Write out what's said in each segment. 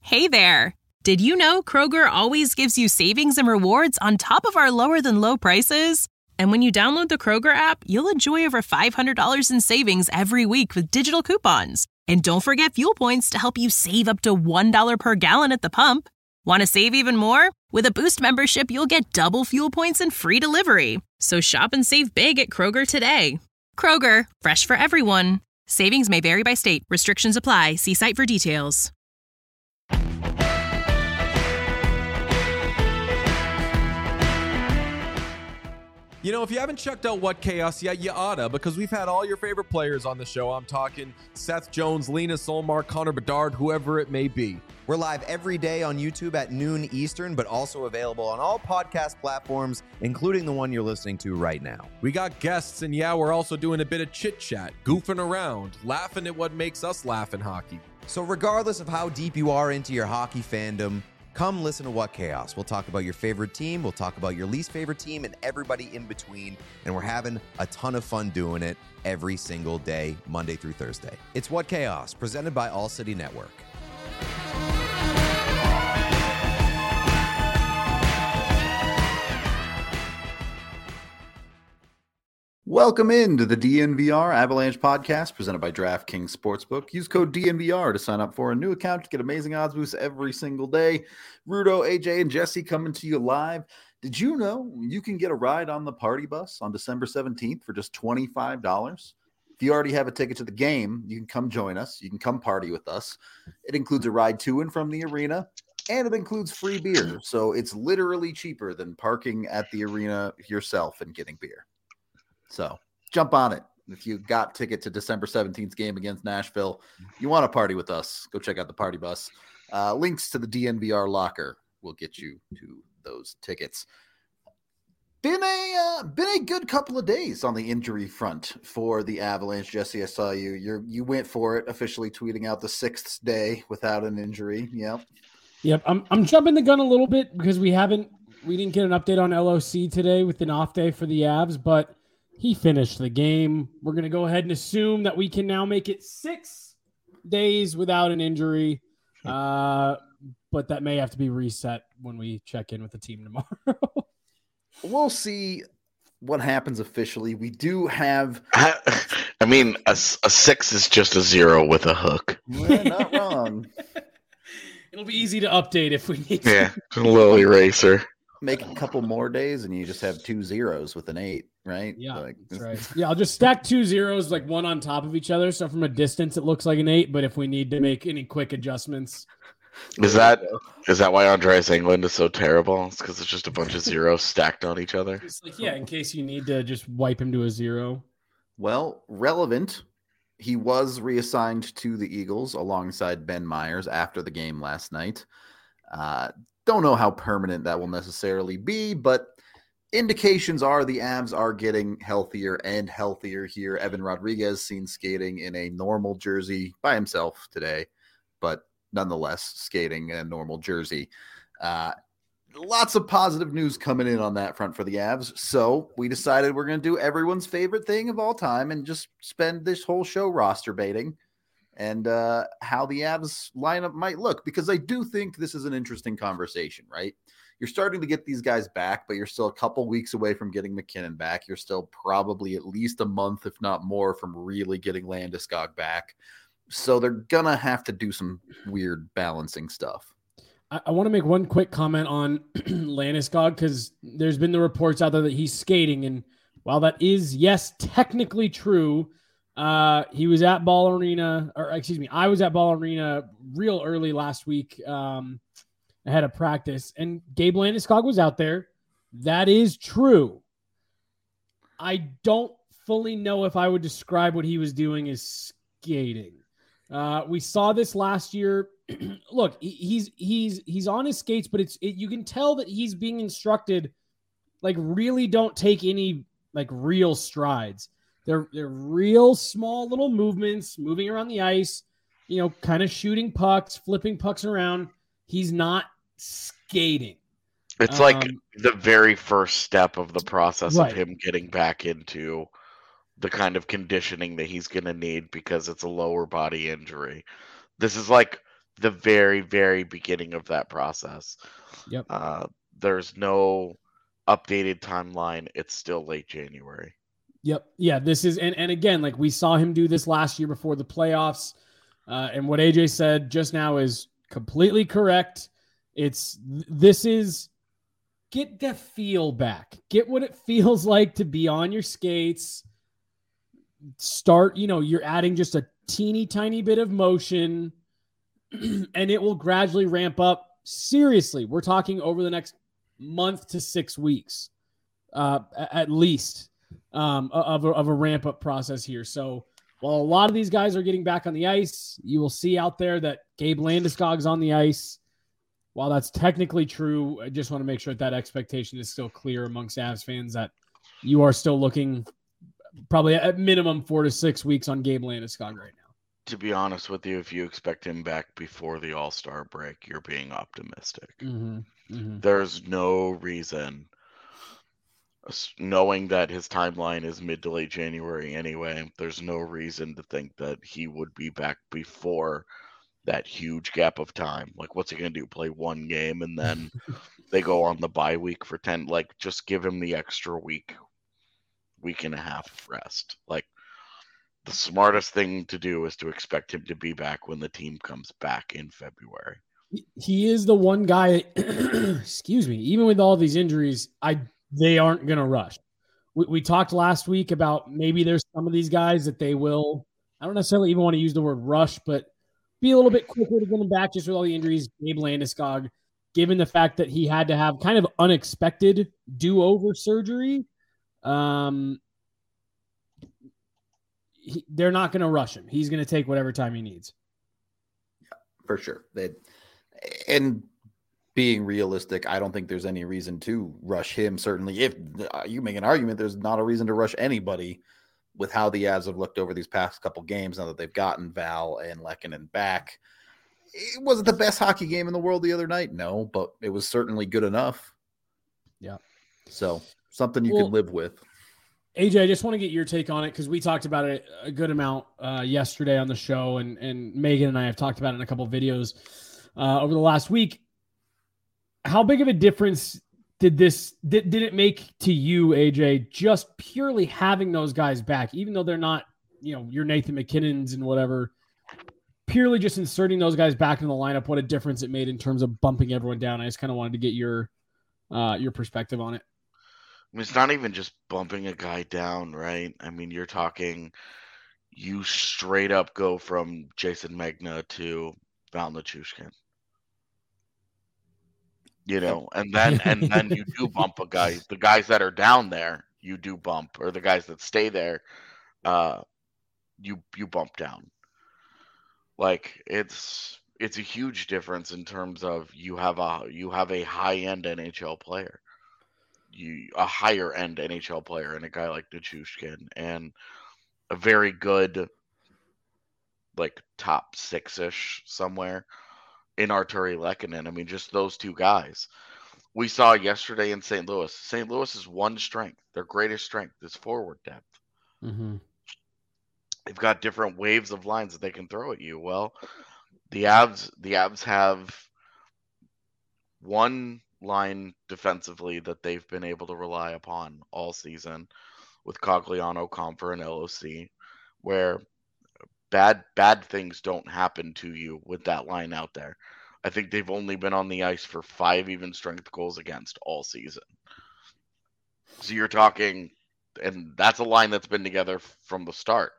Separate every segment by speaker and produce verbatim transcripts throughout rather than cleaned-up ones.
Speaker 1: Hey there! Did you know Kroger always gives you savings and rewards on top of our lower-than-low prices? And when you download the Kroger app, you'll enjoy over five hundred dollars in savings every week with digital coupons. And don't forget fuel points to help you save up to one dollar per gallon at the pump. Want to save even more? With a Boost membership, you'll get double fuel points and free delivery. So shop and save big at Kroger today. Kroger, fresh for everyone. Savings may vary by state. Restrictions apply. See site for details.
Speaker 2: You know, if you haven't checked out What Chaos yet, you oughta, because we've had all your favorite players on the show. I'm talking Seth Jones, Lena Solmar, Connor Bedard, whoever it may be.
Speaker 3: We're live every day on YouTube at noon Eastern, but also available on all podcast platforms, including the one you're listening to right now.
Speaker 2: We got guests, and yeah, we're also doing a bit of chit-chat, goofing around, laughing at what makes us laugh in hockey.
Speaker 3: So regardless of how deep you are into your hockey fandom, come listen to What Chaos. We'll talk about your favorite team, we'll talk about your least favorite team, and everybody in between, and we're having a ton of fun doing it every single day, Monday through Thursday. It's What Chaos, presented by All City Network.
Speaker 4: Welcome into the D N V R Avalanche podcast presented by DraftKings Sportsbook. Use code D N V R to sign up for a new account to get amazing odds boosts every single day. Rudo, A J, and Jesse coming to you live. Did you know you can get a ride on the party bus on December seventeenth for just twenty-five dollars? If you already have a ticket to the game, you can come join us. You can come party with us. It includes a ride to and from the arena, and it includes free beer. So it's literally cheaper than parking at the arena yourself and getting beer. So jump on it. If you got ticket to December seventeenth game against Nashville, you want to party with us, go check out the party bus. Uh, links to the D N V R locker will get you to those tickets. Been a uh, been a good couple of days on the injury front for the Avalanche. Jesse, I saw you. You you went for it, officially tweeting out the sixth day without an injury. Yep.
Speaker 5: Yep. I'm I'm jumping the gun a little bit because we haven't we didn't get an update on L O C today with an off day for the Avs, but he finished the game. We're going to go ahead and assume that we can now make it six days without an injury. Uh, but that may have to be reset when we check in with the team tomorrow.
Speaker 4: We'll see what happens officially. We do have...
Speaker 6: I mean, a, a six is just a zero with a hook.
Speaker 4: Well, not wrong.
Speaker 5: It'll be easy to update if we need to.
Speaker 6: Yeah, a little eraser.
Speaker 4: Make a couple more days and you just have two zeros with an eight, right?
Speaker 5: Yeah,
Speaker 4: like,
Speaker 5: that's right. Yeah, I'll just stack two zeros like one on top of each other. So from a distance, it looks like an eight. But if we need to make any quick adjustments.
Speaker 6: Is that is that why Andreas England is so terrible? It's because it's just a bunch of zeros stacked on each other?
Speaker 5: It's like, yeah, in case you need to just wipe him to a zero.
Speaker 4: Well, relevant. He was reassigned to the Eagles alongside Ben Myers after the game last night. Uh, Don't know how permanent that will necessarily be, but indications are the Avs are getting healthier and healthier here. Evan Rodriguez seen skating in a normal jersey by himself today, but nonetheless skating in a normal jersey. Uh, lots of positive news coming in on that front for the Avs. So we decided we're going to do everyone's favorite thing of all time and just spend this whole show roster baiting and uh, how the Avs lineup might look, because I do think this is an interesting conversation, right? You're starting to get these guys back, but you're still a couple weeks away from getting McKinnon back. You're still probably at least a month, if not more, from really getting Landeskog back. So they're going to have to do some weird balancing stuff.
Speaker 5: I, I want to make one quick comment on Landeskog, because there's been the reports out there that he's skating. And while that is, yes, technically true, Uh, he was at Ball Arena, or excuse me, I was at Ball Arena real early last week um, ahead of practice, and Gabe Landeskog was out there. That is true. I don't fully know if I would describe what he was doing as skating. Uh, we saw this last year. Look, he, he's he's he's on his skates, but it's it, you can tell that he's being instructed, like, really don't take any like real strides. They're they're real small little movements, moving around the ice, you know, kind of shooting pucks, flipping pucks around. He's not skating.
Speaker 6: It's
Speaker 5: um,
Speaker 6: like the very first step of the process
Speaker 5: right.
Speaker 6: of him getting back into the kind of conditioning that he's going to need because it's a lower body injury. This is like the very, very beginning of that process.
Speaker 5: Yep.
Speaker 6: Uh, there's no updated timeline. It's still late January.
Speaker 5: Yep. Yeah, this is, and, and again, like we saw him do this last year before the playoffs. Uh, and what A J said just now is completely correct. It's, this is, get the feel back. Get what it feels like to be on your skates. Start, you know, you're adding just a teeny tiny bit of motion and it will gradually ramp up. Seriously, we're talking over the next month to six weeks, uh, at least, um, of a, of a ramp up process here. So while a lot of these guys are getting back on the ice, you will see out there that Gabe Landeskog's on the ice. While that's technically true, I just want to make sure that that expectation is still clear amongst Avs fans that you are still looking probably at minimum four to six weeks on Gabe Landeskog right now.
Speaker 6: To be honest with you, if you expect him back before the All-Star break, you're being optimistic.
Speaker 5: Mm-hmm. Mm-hmm.
Speaker 6: There's no reason, knowing that his timeline is mid to late January anyway, there's no reason to think that he would be back before that huge gap of time. Like, what's he going to do? Play one game and then they go on the bye week for ten? Like, just give him the extra week, week and a half of rest. Like, the smartest thing to do is to expect him to be back when the team comes back in February.
Speaker 5: He is the one guy, excuse me, even with all these injuries, I they aren't going to rush. We, we talked last week about maybe there's some of these guys that they will, I don't necessarily even want to use the word rush, but be a little bit quicker to get him back just with all the injuries. Gabe Landeskog, given the fact that he had to have kind of unexpected do-over surgery, um, he, they're not going to rush him. He's going to take whatever time he needs.
Speaker 4: Yeah, for sure. They, and being realistic, I don't think there's any reason to rush him. Certainly, if uh, you make an argument, there's not a reason to rush anybody with how the Avs have looked over these past couple games now that they've gotten Val and Lehkonen back. It wasn't the best hockey game in the world the other night, no, but it was certainly good enough.
Speaker 5: Yeah.
Speaker 4: So something you
Speaker 5: well,
Speaker 4: can live with.
Speaker 5: A J, I just want to get your take on it because we talked about it a good amount uh, yesterday on the show, and, and Megan and I have talked about it in a couple of videos uh, over the last week. How big of a difference did this did, did it make to you, A J, just purely having those guys back, even though they're not, you know, your Nathan McKinnons and whatever, purely just inserting those guys back in the lineup, what a difference it made in terms of bumping everyone down? I just kind of wanted to get your uh, your perspective on it.
Speaker 6: I mean, it's not even just bumping a guy down, right? I mean, you're talking, you straight up go from Jason Megna to Val Nichushkin. You know, and then and then you do bump a guy. The guys that are down there, you do bump, or the guys that stay there, uh, you you bump down. Like, it's it's a huge difference in terms of you have a you have a high end N H L player. You a higher end N H L player and a guy like Nichushkin, and a very good, like, top six-ish somewhere in Arturi Lehkonen. I mean, just those two guys. We saw yesterday in Saint Louis. Saint Louis is one strength. Their greatest strength is forward depth.
Speaker 5: Mm-hmm.
Speaker 6: They've got different waves of lines that they can throw at you. Well, the Avs, the Avs have one line defensively that they've been able to rely upon all season with Cogliano, Compher, and L O C, where bad bad things don't happen to you with that line out there. I think they've only been on the ice for five even strength goals against all season. So you're talking, and that's a line that's been together from the start.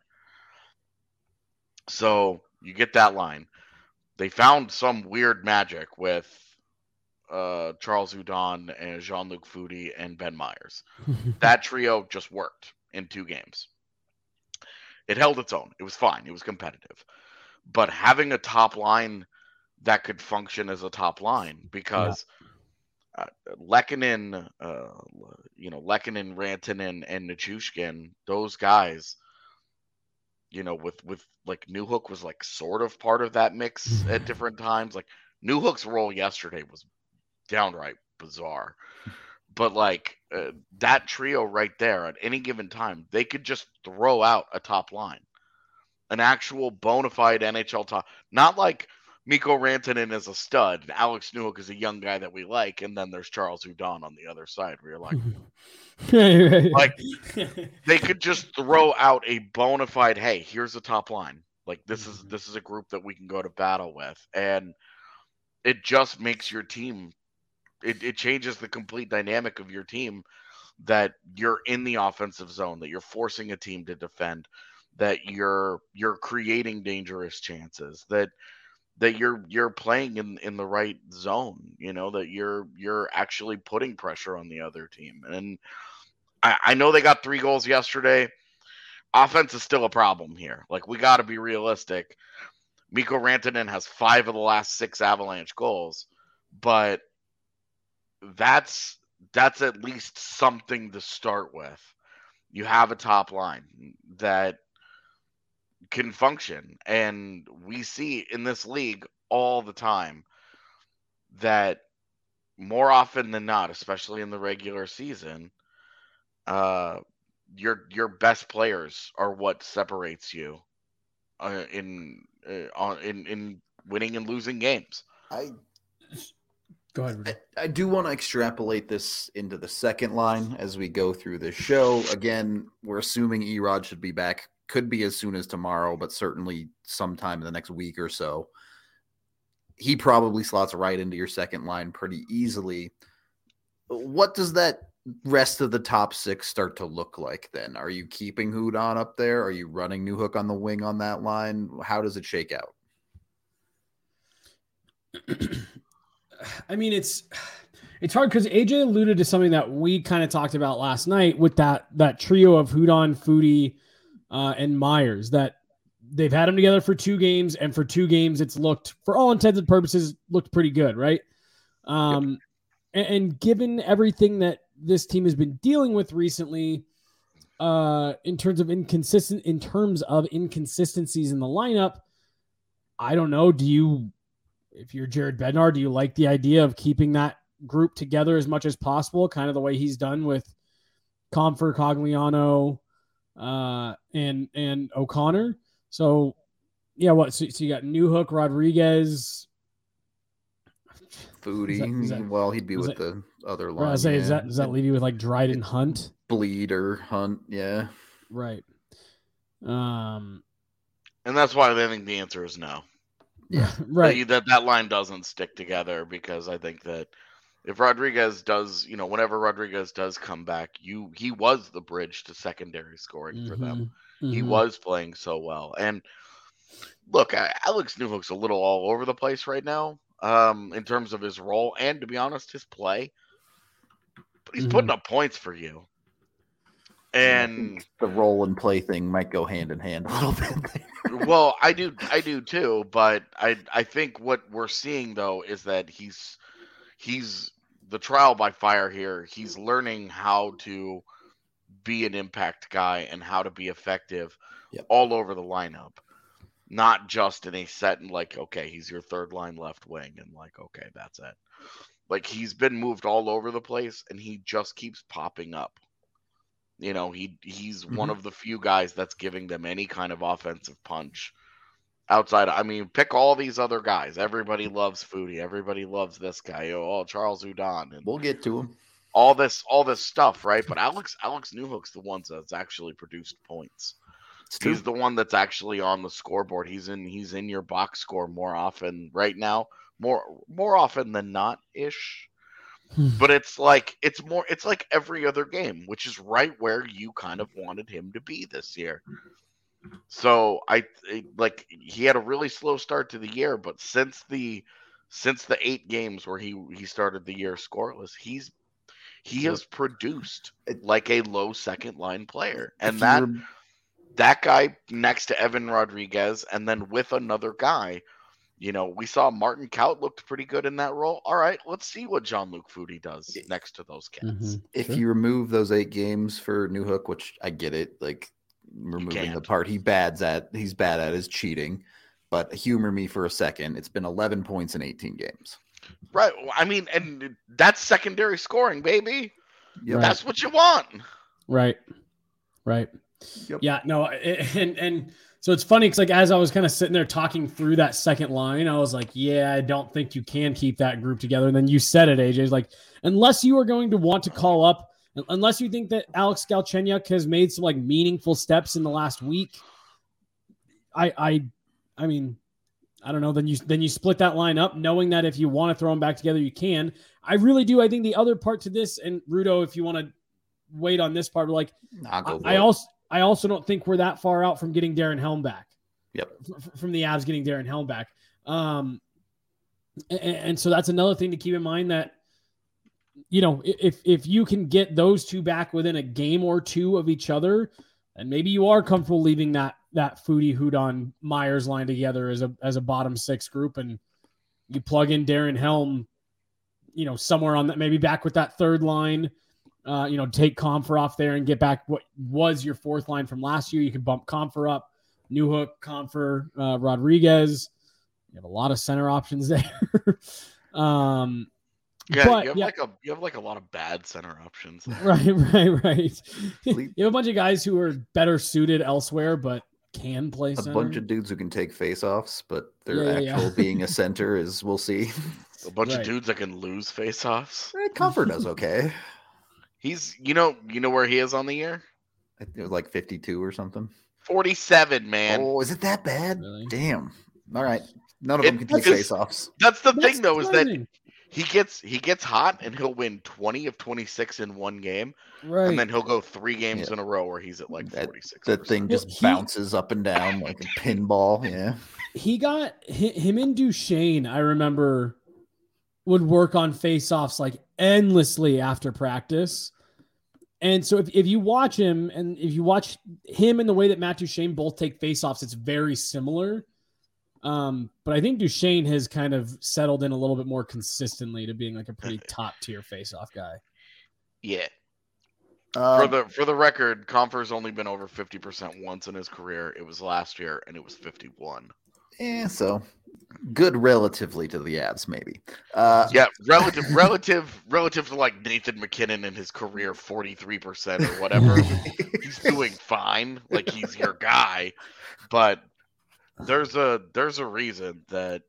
Speaker 6: So you get that line. They found some weird magic with uh, Charles Hudon and Jean-Luc Foudy and Ben Myers. That trio just worked in two games. It held its own. It was fine. It was competitive. But having a top line that could function as a top line, because yeah. uh, Lehkonen, uh, you know, Lehkonen, Rantanen, and Nichushkin, those guys, you know, with, with like Newhook was like sort of part of that mix at different times. Like Newhook's role yesterday was downright bizarre. But like uh, that trio right there at any given time, they could just throw out a top line, an actual bona fide N H L top, not like Mikko Rantanen is a stud, and Alex Newhook is a young guy that we like, and then there's Charles Hudon on the other side where you're like, like they could just throw out a bona fide, hey, here's the top line. Like this is this is a group that we can go to battle with, and it just makes your team. It, it changes the complete dynamic of your team. That you're in the offensive zone, that you're forcing a team to defend, that you're you're creating dangerous chances, that that you're you're playing in, in the right zone, you know, that you're you're actually putting pressure on the other team. And I, I know they got three goals yesterday. Offense is still a problem here. Like, we got to be realistic. Mikko Rantanen has five of the last six Avalanche goals, but that's that's at least something to start with. You have a top line that can function, and we see in this league all the time that more often than not, especially in the regular season, uh, your your best players are what separates you uh, in uh, in in winning and losing games.
Speaker 4: I
Speaker 5: Go ahead, Rudy.
Speaker 4: I, I do want to extrapolate this into the second line as we go through this show. Again, we're assuming Erod should be back. Could be as soon as tomorrow, but certainly sometime in the next week or so. He probably slots right into your second line pretty easily. What does that rest of the top six start to look like then? Are you keeping Hudon up there? Are you running Newhook on the wing on that line? How does it shake out?
Speaker 5: I mean, it's it's hard because A J alluded to something that we kind of talked about last night with that that trio of Hudon, Foudy, uh, and Myers, that they've had them together for two games, and for two games, it's looked, for all intents and purposes, looked pretty good, right? Um, yep. and, and given everything that this team has been dealing with recently, uh, in terms of inconsistent, in terms of inconsistencies in the lineup, I don't know. Do you? If you're Jared Bednar, do you like the idea of keeping that group together as much as possible, kind of the way he's done with Compher, Cogliano, uh, and and O'Connor? So, yeah, what? So, so you got Newhook, Rodriguez,
Speaker 4: Foudy.
Speaker 5: Is that, is that,
Speaker 4: well, he'd be with
Speaker 5: that,
Speaker 4: the other line.
Speaker 5: I say,
Speaker 4: yeah.
Speaker 5: is that does that leave you with like Dryden, Hunt,
Speaker 4: Bleeder, Hunt? Yeah,
Speaker 5: right. Um,
Speaker 6: and that's why I think the answer is no.
Speaker 4: Yeah,
Speaker 5: right.
Speaker 6: That, that that line doesn't stick together, because I think that if Rodriguez does, you know, whenever Rodriguez does come back, you he was the bridge to secondary scoring mm-hmm. for them. Mm-hmm. He was playing so well. And look, Alex Newhook's a little all over the place right now, um, in terms of his role and, to be honest, his play. But he's mm-hmm. putting up points for you. And
Speaker 4: the role and play thing might go hand in hand a little bit there.
Speaker 6: Well, I do, I do too. But I, I think what we're seeing though is that he's, he's the trial by fire here. He's learning how to be an impact guy and how to be effective yep. all over the lineup, not just in a set and like, okay, he's your third line left wing and like, okay, that's it. Like, he's been moved all over the place and he just keeps popping up. You know, he he's mm-hmm. one of the few guys that's giving them any kind of offensive punch outside. I mean, pick all these other guys. Everybody loves Foudy. Everybody loves this guy. Oh, Charles Hudon. And
Speaker 4: we'll get to him.
Speaker 6: All this, all this stuff, right? But Alex Alex Newhook's the one that's actually produced points. He's the one that's actually on the scoreboard. He's in he's in your box score more often right now, more more often than not ish. But it's like it's more it's like every other game, which is right where you kind of wanted him to be this year. So I like he had a really slow start to the year, but since the since the eight games where he he started the year scoreless, he's he has produced like a low second line player. And that that guy next to Evan Rodriguez, and then with another guy. You know, we saw Martin Kaut looked pretty good in that role. All right, let's see what Jean-Luc Foudy does next to those cats.
Speaker 4: Mm-hmm. If sure. you remove those eight games for Newhook, which I get it, like removing the part he bad's at, he's bad at is cheating. But humor me for a second. It's been eleven points in eighteen games.
Speaker 6: Right. I mean, and that's secondary scoring, baby.
Speaker 4: Yep.
Speaker 6: That's what you want.
Speaker 5: Right. Right. Yep. Yeah. No. And and So it's funny because like as I was kind of sitting there talking through that second line, I was like, yeah, I don't think you can keep that group together. And then you said it, A J. It's like, unless you are going to want to call up, unless you think that Alex Galchenyuk has made some like meaningful steps in the last week, I I I mean, I don't know. Then you then you split that line up, knowing that if you want to throw them back together, you can. I really do. I think the other part to this, and Rudo, if you want to wait on this part, but like
Speaker 4: I'll go
Speaker 5: I, I also I also don't think we're that far out from getting Darren Helm back.
Speaker 4: Yep.
Speaker 5: F- from the Avs getting Darren Helm back. Um, and, and so that's another thing to keep in mind that, you know, if if you can get those two back within a game or two of each other, and maybe you are comfortable leaving that that Foodie, Hudon, Myers line together as a as a bottom six group, and you plug in Darren Helm, you know, somewhere on that, maybe back with that third line, uh, you know, take Comfer off there and get back what was your fourth line from last year. You can bump Comfer up, Newhook, Comfer, uh, Rodriguez. You have a lot of center options there. um,
Speaker 6: Yeah,
Speaker 5: but,
Speaker 6: you have
Speaker 5: yeah.
Speaker 6: like a you have like a lot of bad center options.
Speaker 5: Right, right, right. You have a bunch of guys who are better suited elsewhere, but can play
Speaker 4: a
Speaker 5: center.
Speaker 4: bunch of dudes who can take face-offs, but their
Speaker 5: Yeah, yeah,
Speaker 4: actual
Speaker 5: yeah.
Speaker 4: being a center is we'll see.
Speaker 6: A bunch
Speaker 5: Right.
Speaker 6: of dudes that can lose faceoffs.
Speaker 4: Eh, Comfort does okay.
Speaker 6: He's you know you know where he is on the year?
Speaker 4: It was like fifty-two or something.
Speaker 6: forty-seven, man.
Speaker 4: Oh, is it that bad?
Speaker 5: Really?
Speaker 4: Damn. All right. None of
Speaker 6: It-
Speaker 4: them can take
Speaker 6: because-
Speaker 4: face-offs.
Speaker 6: That's the
Speaker 5: That's
Speaker 6: thing though, is that
Speaker 5: surprising.
Speaker 6: he gets he gets hot and he'll win twenty of twenty-six in one game,
Speaker 5: Right.
Speaker 6: and then he'll go three games
Speaker 4: Yeah.
Speaker 6: in a row where he's at like
Speaker 4: That-
Speaker 6: forty-six.
Speaker 4: That thing
Speaker 5: Well,
Speaker 4: just
Speaker 5: he-
Speaker 4: bounces up and down like a pinball. Yeah.
Speaker 5: he got hi- him and Duchesne, I remember, would work on face-offs like endlessly after practice. And so if, if you watch him and if you watch him and the way that Matt Duchesne both take face-offs, it's very similar. Um, but I think Duchesne has kind of settled in a little bit more consistently to being like a pretty top tier face-off guy.
Speaker 6: Yeah.
Speaker 4: Uh,
Speaker 6: For the for the record, Comfer's only been over fifty percent once in his career. It was last year, and it was fifty-one.
Speaker 4: yeah, so good relatively to the Avs, maybe. Uh,
Speaker 6: Yeah, relative relative relative to like Nathan McKinnon in his career, forty-three percent or whatever. He's doing fine. Like he's your guy, but there's a there's a reason that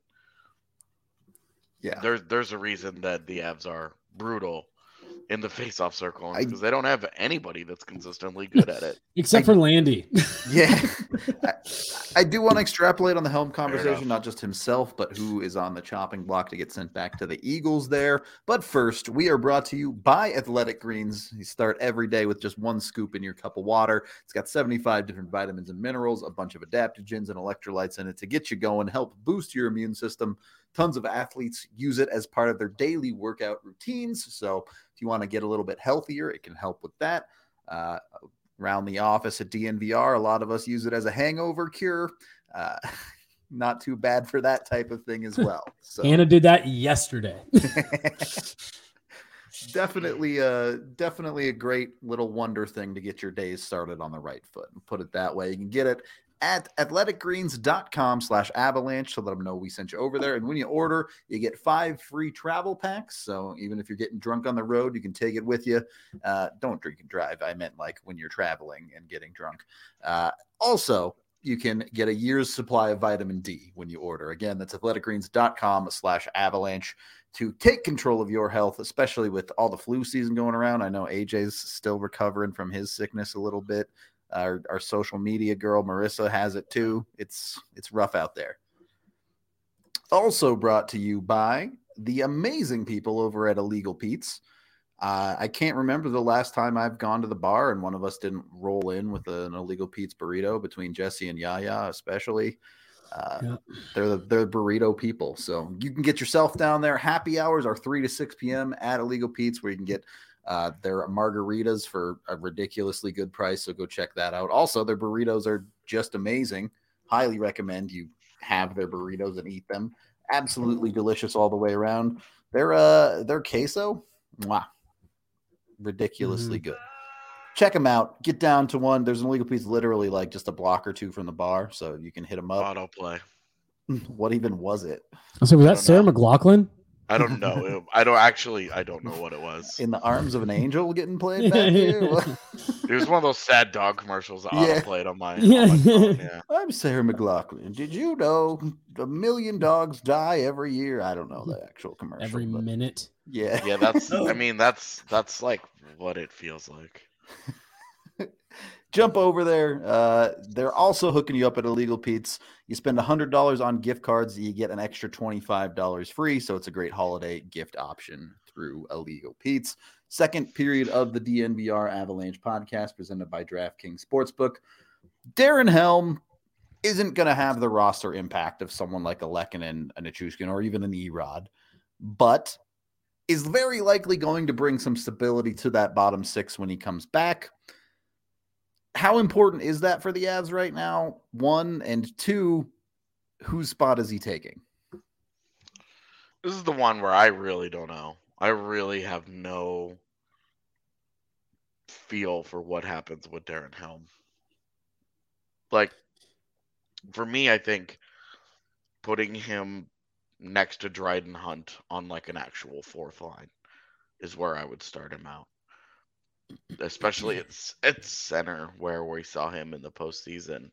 Speaker 4: yeah.
Speaker 6: there's there's a reason that the Avs are brutal in the face-off circle
Speaker 4: I-
Speaker 6: because they don't have anybody that's consistently good at it.
Speaker 5: Except
Speaker 4: I-
Speaker 5: for Landy.
Speaker 4: Yeah. I, I do want to extrapolate on the Helm
Speaker 6: enough.
Speaker 4: conversation, not just himself, but who is on the chopping block to get sent back to the Eagles there. But first, we are brought to you by Athletic Greens. You start every day with just one scoop in your cup of water. It's got seventy-five different vitamins and minerals, a bunch of adaptogens and electrolytes in it to get you going, help boost your immune system. Tons of athletes use it as part of their daily workout routines. So if you want to get a little bit healthier, it can help with that. Uh, around the office at D N V R, a lot of us use it as a hangover cure. Uh, not too bad for that type of thing as well. So
Speaker 5: Anna did that yesterday.
Speaker 4: definitely, uh, definitely a great little wonder thing to get your days started on the right foot. Put it that way. You can get it at athleticgreens.com slash avalanche so let them know we sent you over there. And when you order, you get five free travel packs. So even if you're getting drunk on the road, you can take it with you. Uh, don't drink and drive. I meant like when you're traveling and getting drunk. Uh, also, you can get a year's supply of vitamin D when you order. Again, that's athleticgreens.com slash avalanche to take control of your health, especially with all the flu season going around. I know A J's still recovering from his sickness a little bit. Our, our social media girl, Marissa, has it too. It's it's rough out there. Also brought to you by the amazing people over at Illegal Pete's. Uh, I can't remember the last time I've gone to the bar and one of us didn't roll in with an Illegal Pete's burrito, between Jesse and Yaya especially. Uh,
Speaker 5: Yeah.
Speaker 4: They're the they're burrito people. So you can get yourself down there. Happy hours are three to six p.m. at Illegal Pete's, where you can get Uh, their margaritas for a ridiculously good price, so go check that out. Also, their burritos are just amazing. Highly recommend you have their burritos and eat them. Absolutely delicious all the way around. Their uh, their queso, mwah, ridiculously
Speaker 5: Mm-hmm.
Speaker 4: good. Check them out. Get down to one. There's an Illegal Piece literally like just a block or two from the bar, so you can hit them up.
Speaker 6: Autoplay.
Speaker 4: What even was it?
Speaker 5: So was
Speaker 6: I
Speaker 5: that
Speaker 6: don't
Speaker 5: Sarah
Speaker 6: know.
Speaker 5: McLaughlin?
Speaker 6: I don't know. I don't actually. I don't know what it was.
Speaker 4: In the Arms of an Angel getting played back here.
Speaker 6: It was one of those sad dog commercials that
Speaker 4: Yeah.
Speaker 6: auto played on my, on my phone. Yeah.
Speaker 4: I'm Sarah McLaughlin. Did you know a million dogs die every year? I don't know the actual commercial.
Speaker 5: Every
Speaker 4: but
Speaker 5: minute.
Speaker 4: yeah.
Speaker 6: Yeah, that's. I mean, that's that's like what it feels like.
Speaker 4: Jump over there. Uh, they're also hooking you up at Illegal Pete's. You spend one hundred dollars on gift cards, you get an extra twenty-five dollars free. So it's a great holiday gift option through Illegal Pete's. Second period of the D N V R Avalanche podcast presented by DraftKings Sportsbook. Darren Helm isn't going to have the roster impact of someone like a Lehkonen, a Nichushkin, or even an Erod, but is very likely going to bring some stability to that bottom six when he comes back. How important is that for the Avs right now? One, and two, whose spot is he taking?
Speaker 6: This is the one where I really don't know. I really have no feel for what happens with Darren Helm. Like, for me, I think putting him next to Dryden Hunt on like an actual fourth line is where I would start him out. Especially at, at center where we saw him in the postseason.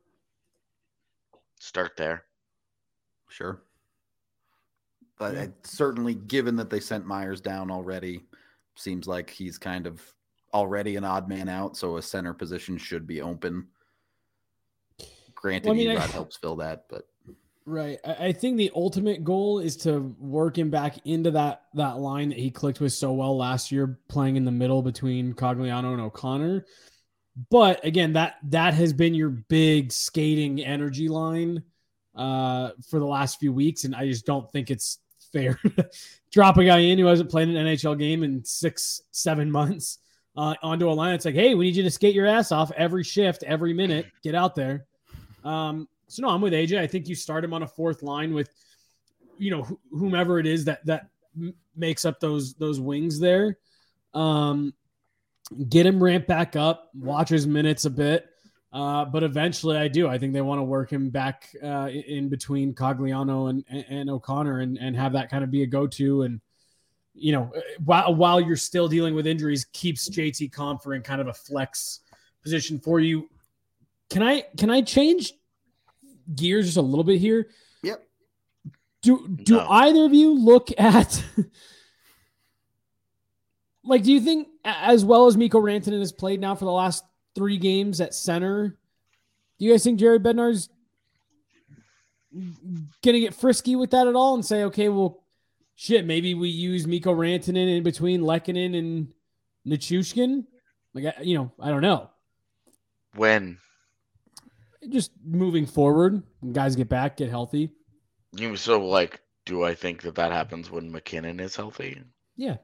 Speaker 6: Start there.
Speaker 4: Sure. But yeah. Certainly, given that they sent Myers down already, seems like he's kind of already an odd man out, so a center position should be open. Granted, well, I mean, Erod I... helps fill that, but...
Speaker 5: Right. I think the ultimate goal is to work him back into that that line that he clicked with so well last year, playing in the middle between Cogliano and O'Connor. But again, that that has been your big skating energy line uh, for the last few weeks, and I just don't think it's fair to drop a guy in who hasn't played an N H L game in six, seven months uh, onto a line. It's like, hey, we need you to skate your ass off every shift, every minute. Get out there. Um, So no, I'm with A J. I think you start him on a fourth line with, you know, wh- whomever it is that that m- makes up those those wings there. Um, get him ramped back up, watch his minutes a bit, uh, but eventually, I do. I think they want to work him back uh, in between Cogliano and, and, and O'Connor, and and have that kind of be a go-to. And you know, while while you're still dealing with injuries, keeps J T Compher in kind of a flex position for you. Can I can I change gears just a little bit here?
Speaker 4: Yep.
Speaker 5: Do do no. either of you look at like, do you think as well as Mikko Rantanen has played now for the last three games at center, do you guys think Jared Bednar's gonna get frisky with that at all and say, okay, well, shit, maybe we use Mikko Rantanen in between Lehkonen and Nichushkin? Like, you know, I don't know.
Speaker 6: When?
Speaker 5: Just moving forward, guys get back, get healthy.
Speaker 6: You so like, do I think that that happens when McKinnon is healthy?
Speaker 5: Yeah.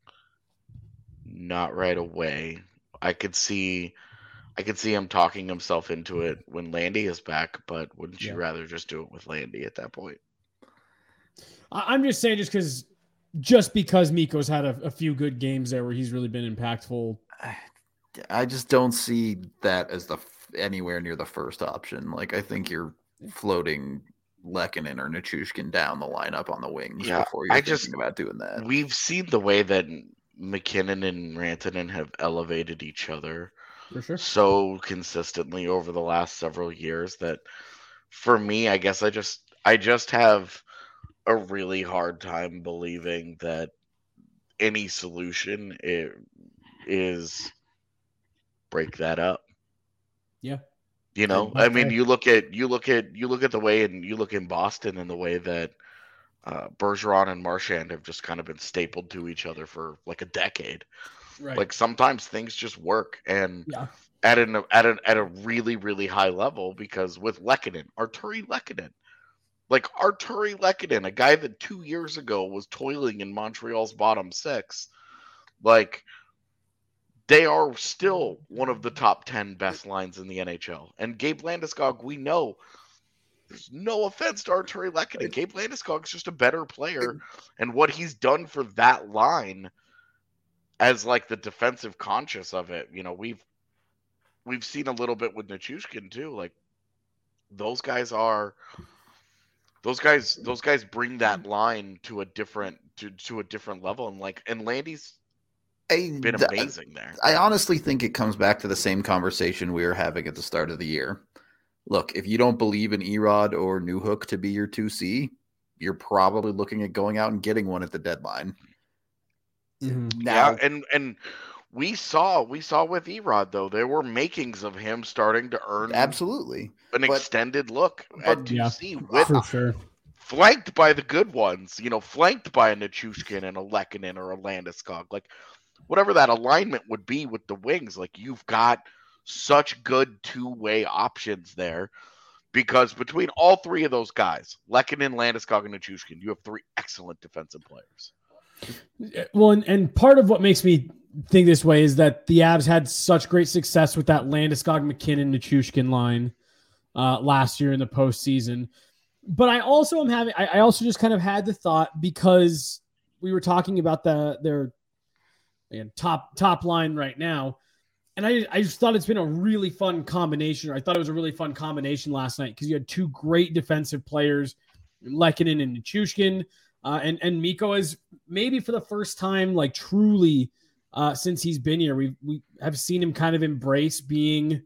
Speaker 6: Not right away. I could see, I could see him talking himself into it when Landy is back. But wouldn't you yeah. rather just do it with Landy at that point?
Speaker 5: I'm just saying, just because, just because Mikko's had a, a few good games there where he's really been impactful.
Speaker 4: I just don't see that as the anywhere near the first option. Like, I think you're floating Lehkonen or Nichushkin down the lineup on the wings
Speaker 6: yeah,
Speaker 4: before you're
Speaker 6: I
Speaker 4: thinking
Speaker 6: just,
Speaker 4: about doing that.
Speaker 6: We've seen the way that McKinnon and Rantanen have elevated each other
Speaker 5: for sure
Speaker 6: so consistently over the last several years that for me, I guess I just I just have a really hard time believing that any solution is break that up.
Speaker 5: Yeah.
Speaker 6: You know, I mean, you look at you look at you look at the way and you look in Boston and the way that uh, Bergeron and Marchand have just kind of been stapled to each other for like a decade.
Speaker 5: Right.
Speaker 6: Like sometimes things just work, and
Speaker 5: yeah.
Speaker 6: at an at an at a really really high level, because with Lehkonen, Arturi Lehkonen, like Arturi Lehkonen, a guy that two years ago was toiling in Montreal's bottom six, like. They are still one of the top ten best lines in the N H L. And Gabe Landeskog, we know, there's no offense to Arturi Lehkonen. Gabe Landeskog is just a better player. And what he's done for that line as like the defensive conscious of it, you know, we've we've seen a little bit with Nichushkin too. Like those guys are those guys those guys bring that line to a different to to a different level. And like, and Landy's
Speaker 4: I,
Speaker 6: been amazing there.
Speaker 4: I honestly think it comes back to the same conversation we were having at the start of the year. Look, if you don't believe in Erod or Newhook to be your two C, you're probably looking at going out and getting one at the deadline.
Speaker 5: Mm-hmm.
Speaker 4: Now,
Speaker 6: Yeah, and and we saw we saw with Erod though, there were makings of him starting to earn
Speaker 4: absolutely
Speaker 6: an
Speaker 4: but,
Speaker 6: extended look
Speaker 4: but,
Speaker 6: at two C
Speaker 5: yeah,
Speaker 6: with
Speaker 5: for sure.
Speaker 6: flanked by the good ones, you know, flanked by a Nichushkin and a Lehkonen or a Landeskog, like whatever that alignment would be with the wings. Like you've got such good two-way options there. Because between all three of those guys, Lehkonen, Landeskog, and Nichushkin, you have three excellent defensive players.
Speaker 5: Well, and, and part of what makes me think this way is that the Avs had such great success with that Landeskog, McKinnon, Nichushkin line uh, last year in the postseason. But I also am having, I, I also just kind of had the thought, because we were talking about the their again, top top line right now. And I, I just thought it's been a really fun combination. Or I thought it was a really fun combination last night because you had two great defensive players, Lehkonen and Nichushkin, uh, and and Mikko is maybe for the first time, like truly, uh, since he's been here, we we have seen him kind of embrace being,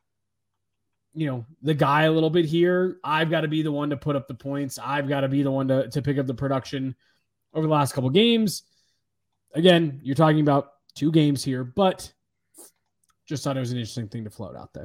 Speaker 5: you know, the guy a little bit here. I've got to be the one to put up the points. I've got to be the one to to pick up the production over the last couple games. Again, you're talking about two games here, but. Just thought it was an interesting thing to float out there.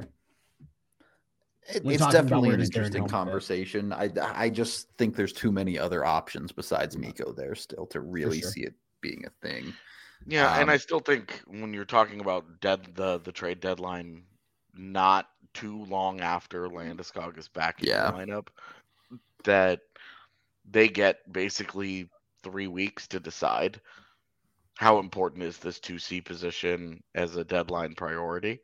Speaker 4: It,
Speaker 5: When
Speaker 4: it's
Speaker 5: talking about
Speaker 4: definitely
Speaker 5: where
Speaker 4: an
Speaker 5: does Darren
Speaker 4: interesting
Speaker 5: Helm fit.
Speaker 4: conversation. I I just think there's too many other options besides Mikko there still to really
Speaker 5: sure.
Speaker 4: see it being a thing.
Speaker 6: Yeah,
Speaker 4: Um,
Speaker 6: and I still think when you're talking about dead the the trade deadline, not too long after Landeskog is back in
Speaker 4: Yeah.
Speaker 6: the lineup, that they get basically three weeks to decide how important is this two C position as a deadline priority.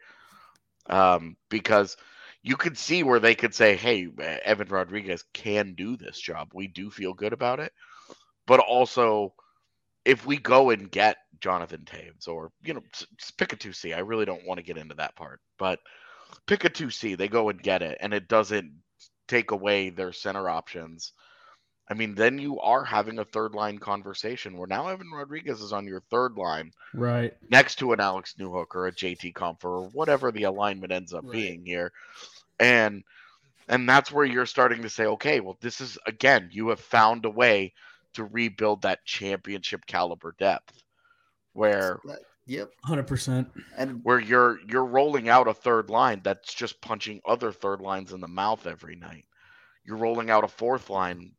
Speaker 6: Um, because you could see where they could say, hey, Evan Rodriguez can do this job. We do feel good about it. But also, if we go and get Jonathan Toews or, you know, just pick a two C. I really don't want to get into that part. But pick a two C. They go and get it, and it doesn't take away their center options. I mean, then you are having a third line conversation where now Evan Rodriguez is on your third line
Speaker 5: Right.
Speaker 6: next to an Alex Newhook or a J T Compher or whatever the alignment ends up
Speaker 5: Right.
Speaker 6: being here. And and that's where you're starting to say, okay, well, this is, again, you have found a way to rebuild that championship caliber depth where
Speaker 4: Yep.
Speaker 5: one hundred percent.
Speaker 4: And
Speaker 6: where you're you're rolling out a third line that's just punching other third lines in the mouth every night. You're rolling out a fourth line,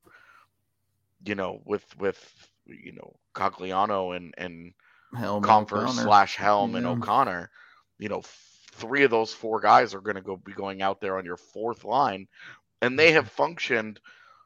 Speaker 6: you know, with with you know Cogliano and and
Speaker 4: Helm and
Speaker 6: Comfort
Speaker 4: O'Connor.
Speaker 6: slash Helm and
Speaker 4: Yeah.
Speaker 6: O'Connor. You know, three of those four guys are going to go be going out there on your fourth line, and they have functioned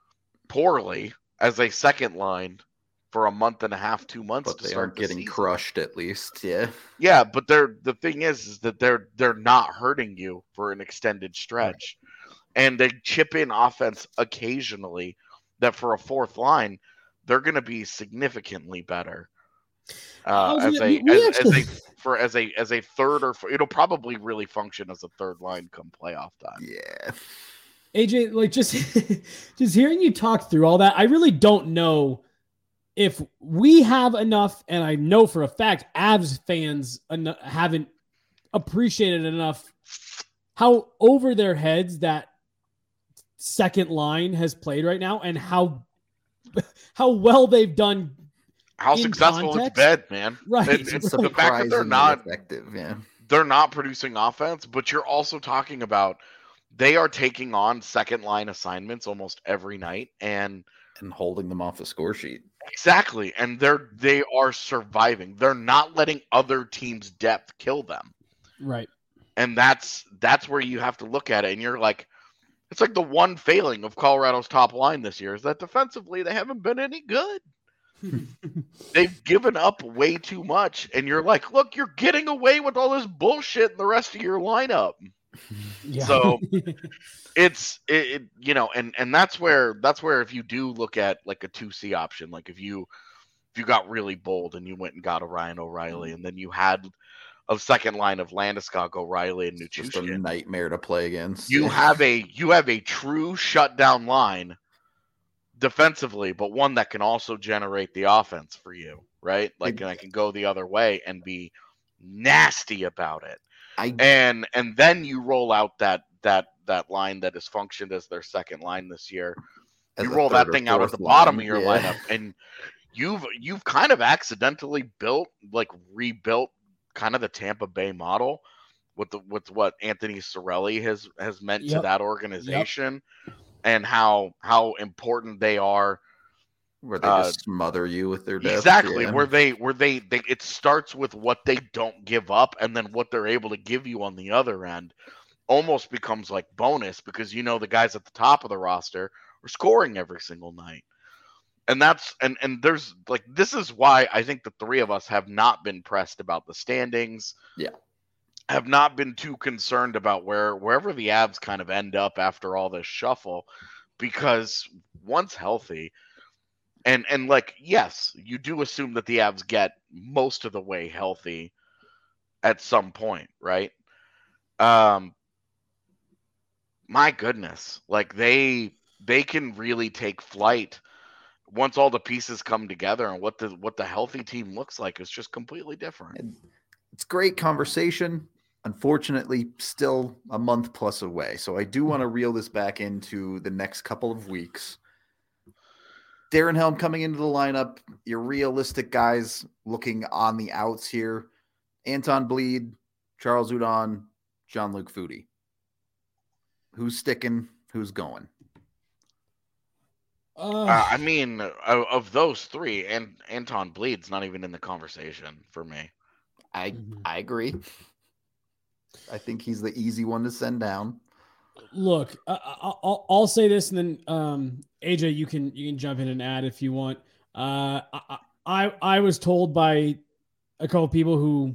Speaker 6: poorly as a second line for a month and a half, two months.
Speaker 4: But
Speaker 6: to
Speaker 4: they
Speaker 6: start
Speaker 4: aren't
Speaker 6: the
Speaker 4: getting
Speaker 6: season.
Speaker 4: crushed at least. Yeah.
Speaker 6: Yeah, but they're the thing is, is that they're they're not hurting you for an extended stretch, and they chip in offense occasionally. That for a fourth line, they're going to be significantly better. Uh,
Speaker 5: Oh,
Speaker 6: as
Speaker 5: yeah,
Speaker 6: a
Speaker 5: we- we
Speaker 6: as,
Speaker 5: actually-
Speaker 6: as a for as a as a third or it'll probably really function as a third line come playoff time.
Speaker 4: Yeah.
Speaker 5: A J, like just just hearing you talk through all that, I really don't know if we have enough, and I know for a fact Avs fans en- haven't appreciated enough how over their heads that second line has played right now, and how how well they've done.
Speaker 6: How
Speaker 5: In
Speaker 6: successful
Speaker 5: context?
Speaker 6: it's been, man.
Speaker 5: Right.
Speaker 6: And,
Speaker 5: It's
Speaker 6: and
Speaker 4: It's
Speaker 6: the fact that they're
Speaker 4: surprisingly
Speaker 6: not
Speaker 4: effective. Yeah.
Speaker 6: they're not producing offense, but you're also talking about they are taking on second line assignments almost every night, and
Speaker 4: And holding them off the score sheet.
Speaker 6: exactly, and they're they are surviving. They're not letting other teams' depth kill them,
Speaker 5: Right.
Speaker 6: and that's that's where you have to look at it. And you're like, it's like the one failing of Colorado's top line this year is that defensively they haven't been any good. They've given up way too much, and you're like, look, you're getting away with all this bullshit in the rest of your lineup.
Speaker 5: Yeah.
Speaker 6: So it's it, it you know, and and that's where that's where if you do look at like a two C option, like if you if you got really bold and you went and got a Ryan O'Reilly, and then you had a second line of Landeskog, O'Reilly, and
Speaker 4: Just a
Speaker 6: Nichushkin,
Speaker 4: nightmare to play against.
Speaker 6: you
Speaker 4: Yeah.
Speaker 6: have a you have a true shutdown line defensively, but one that can also generate the offense for you, right? Like, and I can go the other way and be nasty about it.
Speaker 4: I
Speaker 6: And and then you roll out that that that line that has functioned as their second line this year.
Speaker 4: as
Speaker 6: You
Speaker 4: a
Speaker 6: roll that
Speaker 4: third or
Speaker 6: thing out at
Speaker 4: fourth
Speaker 6: the bottom
Speaker 4: line,
Speaker 6: of your
Speaker 4: yeah.
Speaker 6: lineup, and you've you've kind of accidentally built, like rebuilt, kind of the Tampa Bay model with the with what Anthony Cirelli has has meant to
Speaker 5: Yep.
Speaker 6: that organization, and how how important they are.
Speaker 4: Where they
Speaker 6: Uh,
Speaker 4: just smother you with their depth.
Speaker 6: Exactly,
Speaker 4: yeah.
Speaker 6: where they where they, they it starts with what they don't give up, and then what they're able to give you on the other end almost becomes like bonus, because you know the guys at the top of the roster are scoring every single night. And that's and and there's like, this is why I think the three of us have not been pressed about the standings.
Speaker 4: Yeah.
Speaker 6: Have not been too concerned about where wherever the Avs kind of end up after all this shuffle, because once healthy, and and like, yes, you do assume that the Avs get most of the way healthy at some point, right? Um my goodness, like they they can really take flight once all the pieces come together, and what the what the healthy team looks like is just completely different.
Speaker 4: It's great conversation. Unfortunately, still a month plus away. So I do want to reel this back into the next couple of weeks. Darren Helm coming into the lineup, your realistic guys looking on the outs here. Anton Bleed, Charles Hudon, Jean-Luc Foudy. Who's sticking? Who's going?
Speaker 5: Uh,
Speaker 6: Uh, I mean, of, of those three, and Anton Bleed's not even in the conversation for me.
Speaker 4: I
Speaker 5: Mhm.
Speaker 4: I agree. I think he's the easy one to send down.
Speaker 5: Look, I, I- I'll, I'll say this, and then um, A J, you can you can jump in and add if you want. Uh, I, I I was told by a couple people who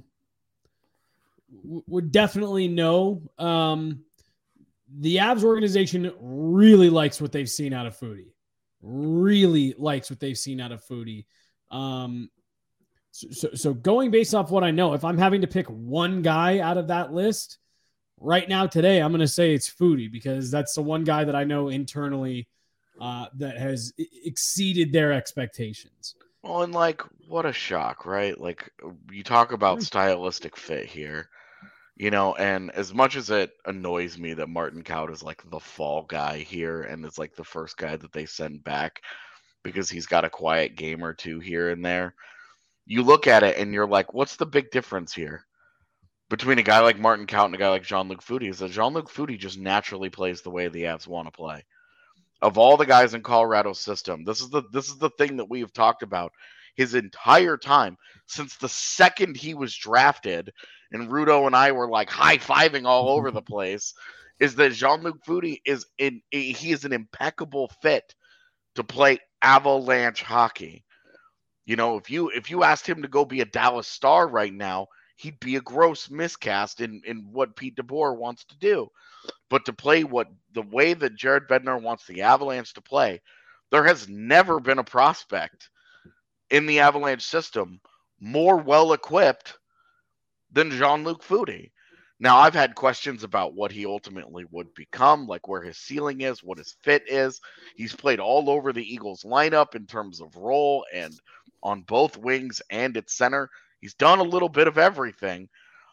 Speaker 5: w- would definitely know. Um, the Avs organization really likes what they've seen out of Foudy. Really likes what they've seen out of Foudy. Um, so, so, so going based off what I know, if I'm having to pick one guy out of that list right now today, I'm going to say it's Foudy, because that's the one guy that I know internally uh, that has e- exceeded their expectations.
Speaker 6: Well, and like, what a shock, right? Like, you talk about stylistic fit here, you know, and as much as it annoys me that Martin Kaut is like the fall guy here and is like the first guy that they send back because he's got a quiet game or two here and there, you look at it and you're like, what's the big difference here between a guy like Martin Kaut and a guy like Jean-Luc Foudy? Is that Jean-Luc Foudy just naturally plays the way the Avs want to play. Of all the guys in Colorado's system, this is the this is the thing that we have talked about his entire time since the second he was drafted, and Rudo and I were like high-fiving all over the place, is that Jean-Luc Foudy is in he is an impeccable fit to play Avalanche hockey. You know, if you if you asked him to go be a Dallas Star right now, he'd be a gross miscast in, in what Pete DeBoer wants to do. But to play what the way that Jared Bednar wants the Avalanche to play, there has never been a prospect in the Avalanche system more well-equipped than Jean-Luc Foudy. Now, I've had questions about what he ultimately would become, like where his ceiling is, what his fit is. He's played all over the Eagles lineup in terms of role and on both wings and at center. He's done a little bit of everything.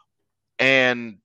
Speaker 6: And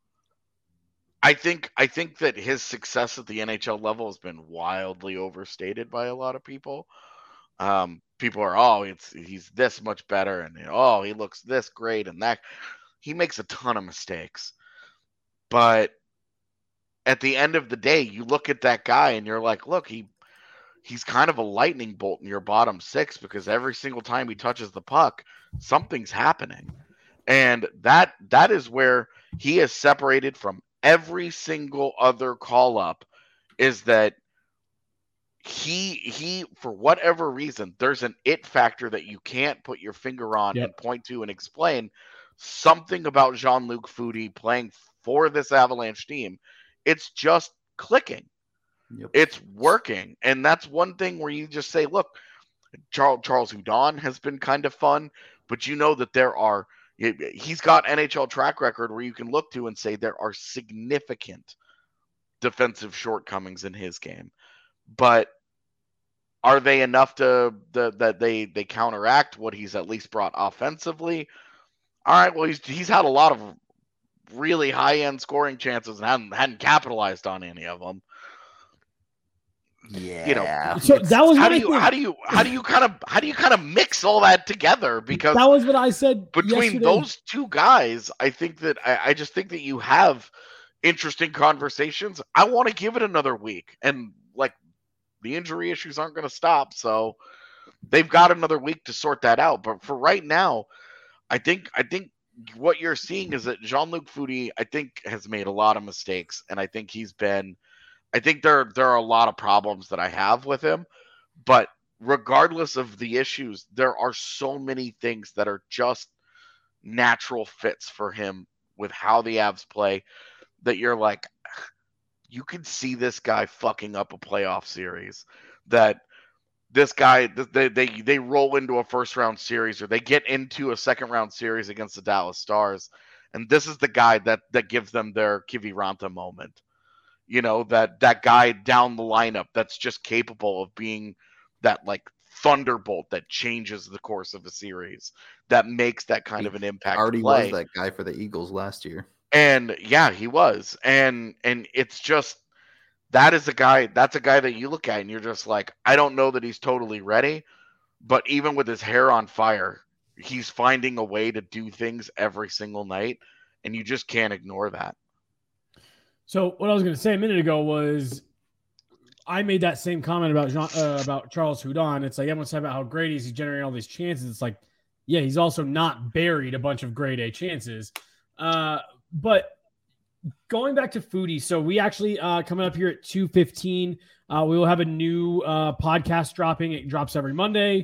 Speaker 6: I think I think that his success at the N H L level has been wildly overstated by a lot of people. Um, people are, oh, it's he's this much better, and oh, he looks this great, and that. He makes a ton of mistakes. But at the end of the day, you look at that guy and you're like, look, he he's kind of a lightning bolt in your bottom six, because every single time he touches the puck, something's happening. And that that is where he is separated from every single other call up, is that he he for whatever reason, there's an it factor that you can't put your finger on
Speaker 5: Yep.
Speaker 6: and point to and explain. Something about Jean-Luc Foudy playing for this Avalanche team, it's just clicking.
Speaker 4: Yep.
Speaker 6: It's working. And that's one thing where you just say, look, Charles, Charles Hudon has been kind of fun, but you know that there are, he's got N H L track record where you can look to and say there are significant defensive shortcomings in his game. But are they enough to the, that they they counteract what he's at least brought offensively? All right, well he's he's had a lot of really high end scoring chances and hadn't hadn't capitalized on any of them.
Speaker 3: Yeah.
Speaker 6: You know,
Speaker 5: So that was
Speaker 6: how
Speaker 5: what
Speaker 6: do
Speaker 5: I
Speaker 6: you
Speaker 5: think.
Speaker 6: how do you how do you kind of how do you kind of mix all that together? Because
Speaker 5: That was what I said
Speaker 6: between
Speaker 5: yesterday.
Speaker 6: those two guys, I think that I, I just think that you have interesting conversations. I want to give it another week, and like the injury issues aren't going to stop, so they've got another week to sort that out. But for right now, I think I think what you're seeing is that Jean-Luc Foudy, I think, has made a lot of mistakes, and I think he's been. I think there there are a lot of problems that I have with him, but regardless of the issues, there are so many things that are just natural fits for him with how the Avs play that you're like, you can see this guy fucking up a playoff series, that this guy, they, they, they roll into a first round series or they get into a second round series against the Dallas Stars. And this is the guy that, that gives them their Kiviranta moment. You know, that, that guy down the lineup that's just capable of being that like thunderbolt that changes the course of a series, that makes that kind
Speaker 4: He
Speaker 6: of an impact.
Speaker 4: Already
Speaker 6: play.
Speaker 4: was that guy for the Eagles last year.
Speaker 6: And yeah, he was. And and it's just that is a guy that's a guy that you look at and you're just like, I don't know that he's totally ready, but even with his hair on fire, he's finding a way to do things every single night, and you just can't ignore that.
Speaker 5: So what I was going to say a minute ago was I made that same comment about Jean, uh, about Charles Hudon. It's like everyone's talking about how great he is. He's generating all these chances. It's like, yeah, he's also not buried a bunch of grade A chances. Uh, but going back to Foudy, so we actually uh, coming up here at two fifteen, uh, we will have a new uh, podcast dropping. It drops every Monday.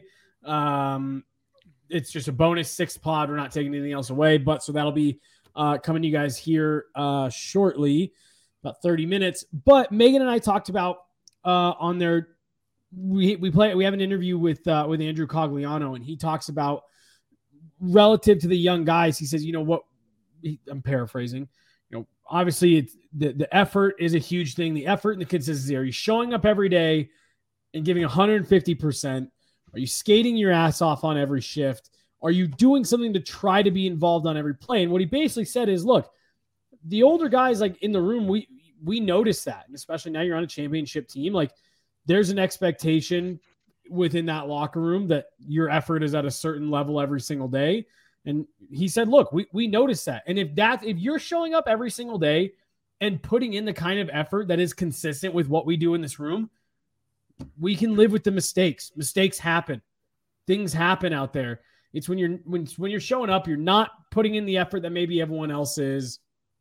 Speaker 5: Um, it's just a bonus sixth pod. We're not taking anything else away, but so that'll be uh, coming to you guys here uh, shortly, about thirty minutes. But Megan and I talked about uh, on their we we play we have an interview with uh, with Andrew Cogliano, and he talks about relative to the young guys. He says, you know what, he, I'm paraphrasing. You know, obviously it's the, the effort is a huge thing. The effort and the consistency. Are you showing up every day and giving one hundred fifty percent? Are you skating your ass off on every shift? Are you doing something to try to be involved on every play? And what he basically said is, look, the older guys like in the room, we we notice that, and especially now you're on a championship team. Like there's an expectation within that locker room that your effort is at a certain level every single day. And he said, look, we we notice that. And if that if you're showing up every single day and putting in the kind of effort that is consistent with what we do in this room, we can live with the mistakes. Mistakes happen. Things happen out there. It's when you're when when you're showing up, you're not putting in the effort that maybe everyone else is,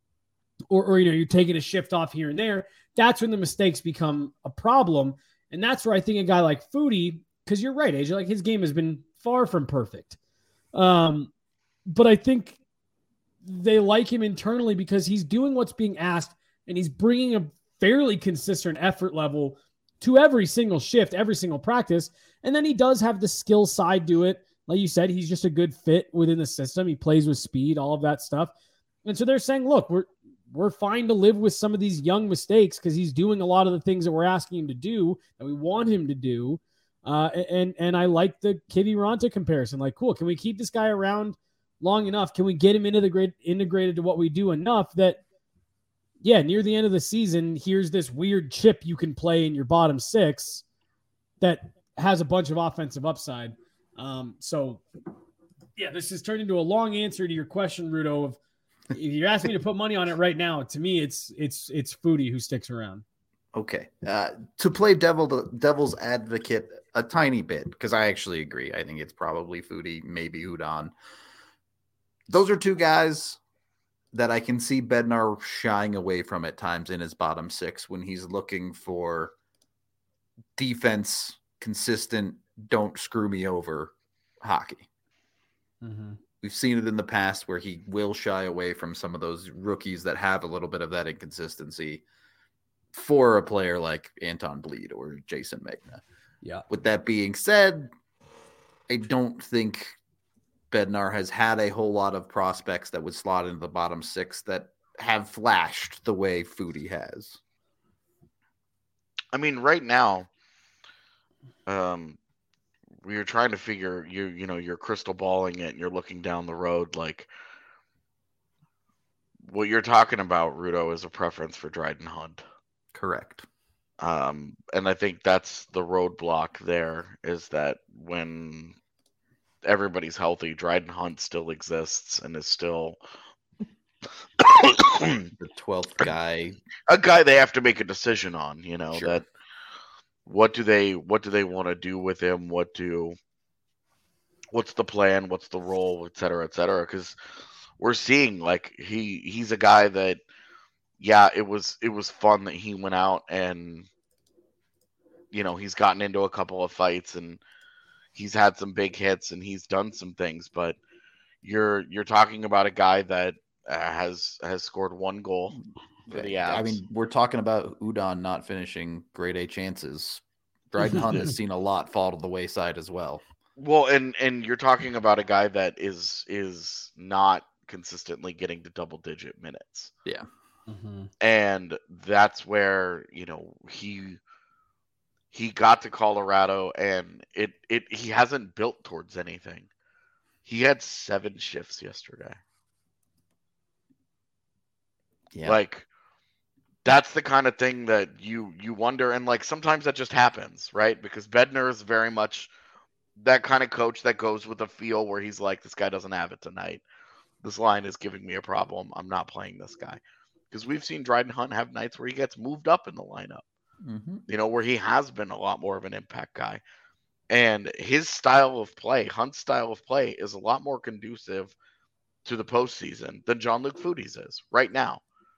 Speaker 5: or or you know, you're taking a shift off here and there. That's when the mistakes become a problem. And that's where I think a guy like Foudy, because you're right, A J, like his game has been far from perfect. Um, but I think they like him internally because he's doing what's being asked and he's bringing a fairly consistent effort level to every single shift, every single practice. And then he does have the skill side to it. Like you said, he's just a good fit within the system. He plays with speed, all of that stuff. And so they're saying, look, we're we're fine to live with some of these young mistakes because he's doing a lot of the things that we're asking him to do that we want him to do. Uh, and and I like the Kiviranta comparison. Like, cool, can we keep this guy around long enough? Can we get him into the great integrated to what we do enough that, yeah, near the end of the season, here's this weird chip you can play in your bottom six that has a bunch of offensive upside. Um, so, yeah, this has turned into a long answer to your question, Rudo. Of if you're asking me to put money on it right now, to me, it's it's it's Foudy who sticks around.
Speaker 4: Okay, uh, to play devil devil's advocate a tiny bit, because I actually agree. I think it's probably Foudy, maybe Hudon. Those are two guys that I can see Bednar shying away from at times in his bottom six when he's looking for defense, consistent, don't screw me over hockey.
Speaker 5: Mm-hmm.
Speaker 4: We've seen it in the past where he will shy away from some of those rookies that have a little bit of that inconsistency for a player like Anton Bleed or Jason Megna.
Speaker 5: Yeah.
Speaker 4: With that being said, I don't think Bednar has had a whole lot of prospects that would slot into the bottom six that have flashed the way Foudy has.
Speaker 6: I mean, right now, um, you're trying to figure you you know you're crystal balling it and you're looking down the road, like what you're talking about, Rudo, is a preference for Dryden Hunt.
Speaker 4: Correct.
Speaker 6: Um, and I think that's the roadblock there, is that when everybody's healthy, Dryden Hunt still exists and is still
Speaker 4: The twelfth guy.
Speaker 6: a guy they have to make a decision on, you know,
Speaker 4: Sure.
Speaker 6: that what do they what do they want to do with him? What do what's the plan? What's the role, et cetera, et cetera? Because we're seeing like he he's a guy that yeah, it was it was fun that he went out and you know, he's gotten into a couple of fights and he's had some big hits and he's done some things, but you're you're talking about a guy that uh, has has scored one goal for the Avs.
Speaker 4: I mean, we're talking about Udon not finishing grade A chances. Dryden Hunt has seen a lot fall to the wayside as well.
Speaker 6: Well, and and you're talking about a guy that is is not consistently getting to double digit minutes.
Speaker 4: Yeah.
Speaker 5: Mm-hmm.
Speaker 6: And that's where, you know, he he got to Colorado and it it he hasn't built towards anything. He had seven shifts yesterday.
Speaker 4: Yeah.
Speaker 6: Like that's the kind of thing that you you wonder, and like sometimes that just happens, right? Because Bednar is very much that kind of coach that goes with a feel where he's like, this guy doesn't have it tonight. This line is giving me a problem. I'm not playing this guy. Because we've seen Dryden Hunt have nights where he gets moved up in the lineup.
Speaker 4: Mm-hmm.
Speaker 6: You know, where he has been a lot more of an impact guy. And his style of play, Hunt's style of play, is a lot more conducive to the postseason than Jean-Luc Foudy's is right now.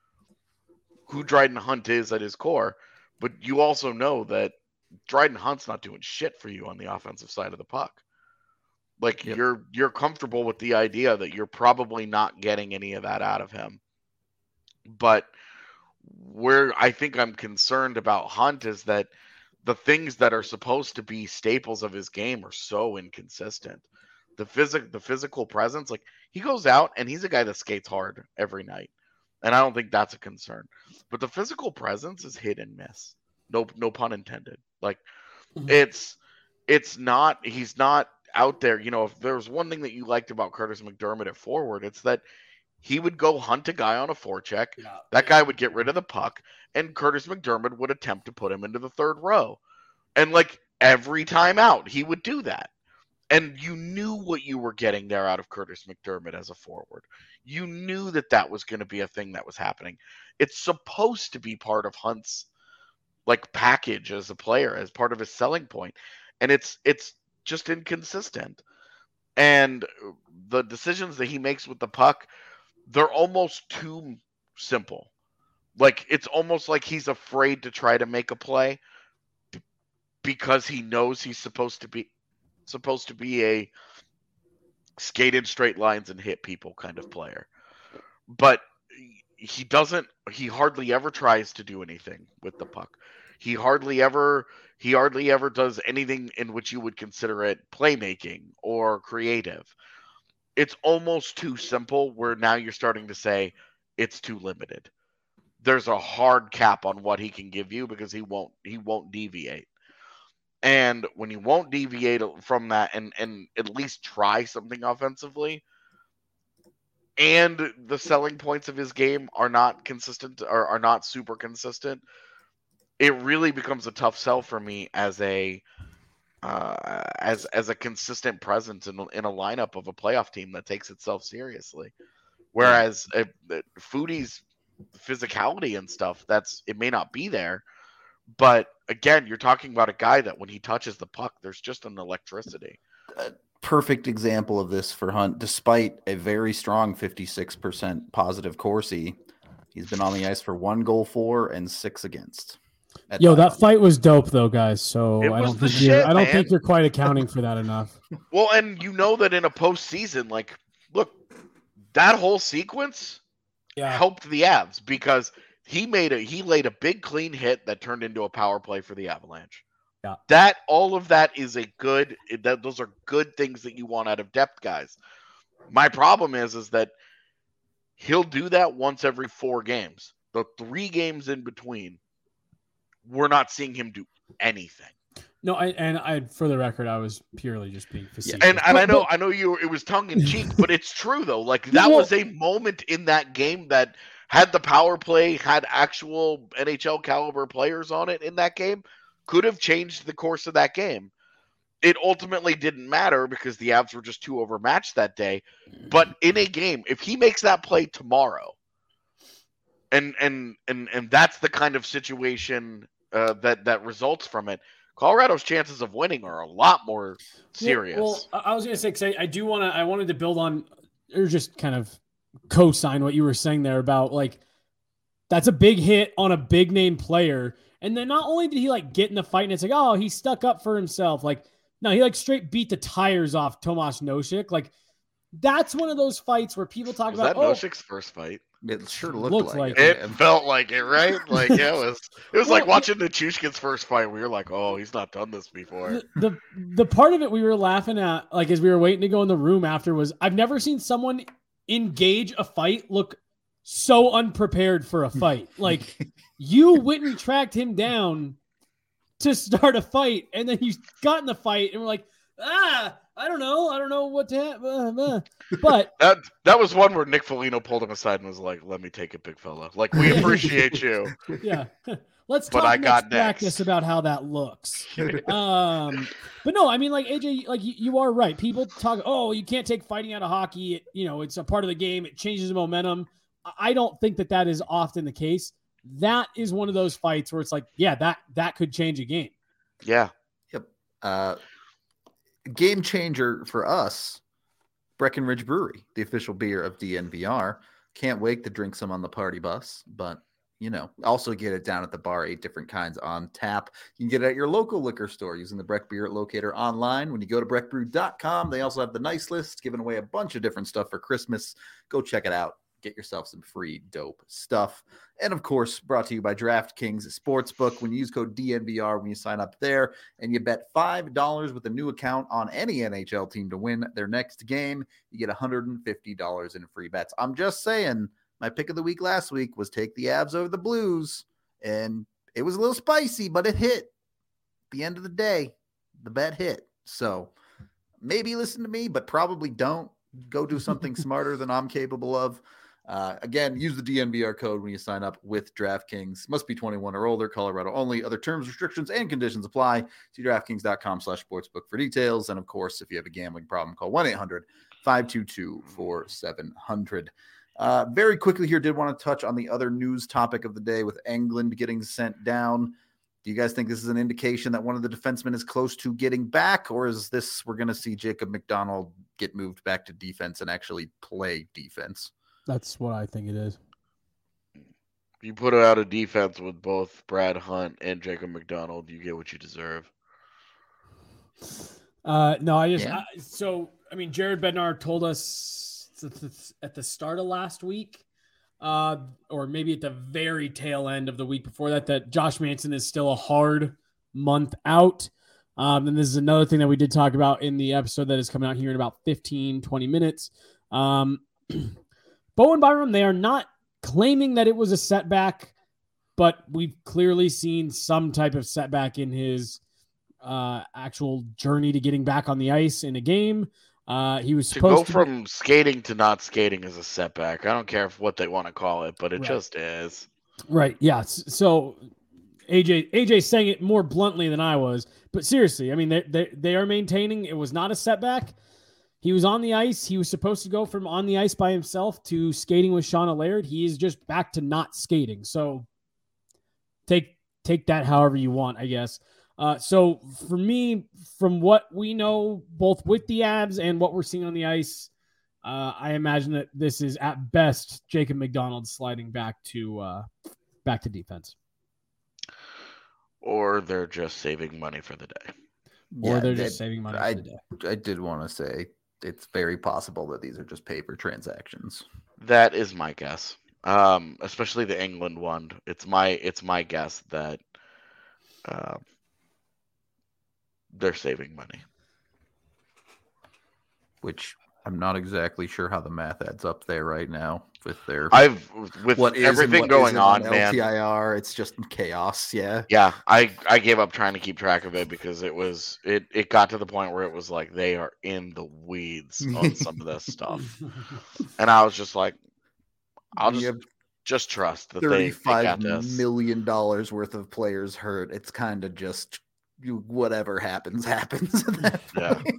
Speaker 6: Who Dryden Hunt is at his core, but you also know that Dryden Hunt's not doing shit for you on the offensive side of the puck. Like
Speaker 4: Yep.
Speaker 6: you're you're comfortable with the idea that you're probably not getting any of that out of him. But where I think I'm concerned about Hunt is that the things that are supposed to be staples of his game are so inconsistent. The physic the physical presence, like he goes out and he's a guy that skates hard every night. And I don't think that's a concern. But the physical presence is hit and miss. No no pun intended. Like
Speaker 5: Mhm.
Speaker 6: it's it's not he's not out there. You know, if there was one thing that you liked about Curtis McDermott at forward, it's that he would go hunt a guy on a forecheck.
Speaker 5: Yeah.
Speaker 6: That guy would get rid of the puck, and Curtis McDermott would attempt to put him into the third row. And like every time out, he would do that. And you knew what you were getting there out of Curtis McDermott as a forward. You knew that that was going to be a thing that was happening. It's supposed to be part of Hunt's like package as a player, as part of his selling point, and it's it's just inconsistent. And the decisions that he makes with the puck, they're almost too simple. Like it's almost like he's afraid to try to make a play because he knows he's supposed to be supposed to be a skate in straight lines and hit people kind of player. But he doesn't he hardly ever tries to do anything with the puck. He hardly ever he hardly ever does anything in which you would consider it playmaking or creative. It's almost too simple where now you're starting to say it's too limited. There's a hard cap on what he can give you because he won't he won't deviate. And when you won't deviate from that and, and at least try something offensively, and the selling points of his game are not consistent or are not super consistent, it really becomes a tough sell for me as a uh, as as a consistent presence in, in a lineup of a playoff team that takes itself seriously. Whereas uh, Foudy's physicality and stuff, that's it may not be there, but again, you're talking about a guy that when he touches the puck, there's just an electricity.
Speaker 4: A perfect example of this for Hunt, despite a very strong fifty-six percent positive Corsi, he's been on the ice for one goal for and six against.
Speaker 5: Yo, that fight was dope though, guys. So
Speaker 6: It
Speaker 5: I
Speaker 6: was
Speaker 5: don't
Speaker 6: the
Speaker 5: think you're,
Speaker 6: shit,
Speaker 5: I don't
Speaker 6: man.
Speaker 5: think you're quite accounting for that enough.
Speaker 6: Well, and you know that in a postseason, like, look, that whole sequence
Speaker 5: Yeah.
Speaker 6: helped the Avs because he made a he laid a big clean hit that turned into a power play for the Avalanche.
Speaker 5: Yeah.
Speaker 6: That all of that is a good that those are good things that you want out of depth guys. My problem is is that he'll do that once every four games. The three games in between, we're not seeing him do anything.
Speaker 5: No, I, and I, for the record, I was purely just being facetious.
Speaker 6: And and
Speaker 5: But-
Speaker 6: I know
Speaker 5: but-
Speaker 6: I know you. It was tongue in cheek, but it's true though. Like that
Speaker 5: Well-
Speaker 6: was a moment in that game that had the power play, had actual N H L caliber players on it in that game, could have changed the course of that game. It ultimately didn't matter because the Avs were just too overmatched that day. But in a game, if he makes that play tomorrow, and and and and that's the kind of situation uh, that that results from it, Colorado's chances of winning are a lot more serious.
Speaker 5: Well, well I I was going to say, 'cause I, I do want to, I wanted to build on, or just kind of co-sign what you were saying there about like, that's a big hit on a big name player. And then not only did he like get in the fight and it's like, oh, he stuck up for himself. Like, no, he like straight beat the tires off Tomas Nosek. Like, that's one of those fights where people talk
Speaker 6: was
Speaker 5: about,
Speaker 6: that
Speaker 5: oh,
Speaker 6: Nosek's first fight?
Speaker 4: It sure looked
Speaker 5: Looks
Speaker 4: like,
Speaker 5: like
Speaker 4: it.
Speaker 6: It
Speaker 4: man.
Speaker 6: felt like it, right? Like yeah, it was. It was like
Speaker 5: Well,
Speaker 6: watching the Chushkin's first fight. We were like, "Oh, he's not done this before."
Speaker 5: the, the the part of it we were laughing at, like as we were waiting to go in the room after, was I've never seen someone engage a fight look so unprepared for a fight. Like you went and tracked him down to start a fight, and then you got in the fight, and we're like, ah, I don't know, I don't know what to have. Uh, uh. But
Speaker 6: That that was one where Nick Foligno pulled him aside and was like, "Let me take it, big fella. Like we appreciate you."
Speaker 5: yeah, let's
Speaker 6: But
Speaker 5: talk
Speaker 6: I
Speaker 5: next
Speaker 6: got
Speaker 5: practice
Speaker 6: next.
Speaker 5: about how that looks. um, but no, I mean, like A J, like you, you are right. People talk, oh, you can't take fighting out of hockey. It, you know, it's a part of the game. It changes the momentum. I- I don't think that that is often the case. That is one of those fights where it's like, yeah, that that could change a game.
Speaker 6: Yeah,
Speaker 4: Yep. Uh, game changer for us, Breckenridge Brewery, the official beer of D N V R. Can't wait to drink some on the party bus, but you know, also get it down at the bar, eight different kinds on tap. You can get it at your local liquor store using the Breck Beer Locator online. When you go to breck brew dot com, they also have the nice list, giving away a bunch of different stuff for Christmas. Go check it out. Get yourself some free dope stuff. And of course, brought to you by DraftKings Sportsbook. When you use code D N V R when you sign up there and you bet five dollars with a new account on any N H L team to win their next game, you get one hundred fifty dollars in free bets. I'm just saying, my pick of the week last week was take the Avs over the Blues, and it was a little spicy, but it hit. At the end of the day, the bet hit. So maybe listen to me, but probably don't. Go do something smarter than I'm capable of. Uh, again, use the D N V R code when you sign up with DraftKings. Must be twenty-one or older, Colorado only. Other terms, restrictions, and conditions apply. See DraftKings.com slash sportsbook for details. And of course, if you have a gambling problem, call one eight hundred five two two four seven zero zero. Uh, very quickly here, did want to touch on the other news topic of the day with Englund getting sent down. Do you guys think this is an indication that one of the defensemen is close to getting back, or is this we're going to see Jacob McDonald get moved back to defense and actually play defense?
Speaker 5: That's what I think it is.
Speaker 6: you put out a defense with both Brad Hunt and Jacob McDonald, you get what you deserve.
Speaker 5: Uh, no, I just
Speaker 4: Yeah.
Speaker 5: I, so I mean, Jared Bednar told us at the start of last week, uh, or maybe at the very tail end of the week before that, that Josh Manson is still a hard month out. Um, and this is another thing that we did talk about in the episode that is coming out here in about fifteen, twenty minutes. Um, Bo and Byram, they are not claiming that it was a setback, but we've clearly seen some type of setback in his uh, actual journey to getting back on the ice in a game. Uh, he was
Speaker 6: To
Speaker 5: supposed
Speaker 6: go
Speaker 5: to
Speaker 6: from be... skating to not skating is a setback. I don't care if what they want to call it, but it
Speaker 5: Right.
Speaker 6: just is.
Speaker 5: Right. Yeah. So A J A J saying it more bluntly than I was, but seriously, I mean, they they, they are maintaining it was not a setback. He was on the ice. He was supposed to go from on the ice by himself to skating with Shauna Laird. He is just back to not skating. So take take that however you want, I guess. Uh, so for me, from what we know, both with the Avs and what we're seeing on the ice, uh, I imagine that this is at best Jacob McDonald sliding back to uh, back to defense.
Speaker 6: Or they're just saving money for the day.
Speaker 5: Or
Speaker 4: Yeah,
Speaker 5: they're
Speaker 4: that-
Speaker 5: just saving money
Speaker 4: I,
Speaker 5: for the day.
Speaker 4: I did want to say it's very possible that these are just paper transactions.
Speaker 6: That is my guess. Um, especially the England one. It's my it's my guess that uh, they're saving money.
Speaker 4: Which I'm not exactly sure how the math adds up there right now with their
Speaker 6: I've with
Speaker 4: what is and
Speaker 6: everything
Speaker 4: what
Speaker 6: going
Speaker 4: isn't
Speaker 6: on,
Speaker 4: on
Speaker 6: man.
Speaker 4: L T I R. It's just chaos. Yeah.
Speaker 6: Yeah, I I gave up trying to keep track of it because it was it it got to the point where it was like they are in the weeds on some of this stuff, and I was just like, I'll
Speaker 4: We
Speaker 6: just
Speaker 4: have
Speaker 6: just trust that they, they
Speaker 4: thirty-five
Speaker 6: got this.
Speaker 4: million dollars worth of players hurt. It's kind of just you, whatever happens, happens at that
Speaker 6: Yeah.
Speaker 4: point.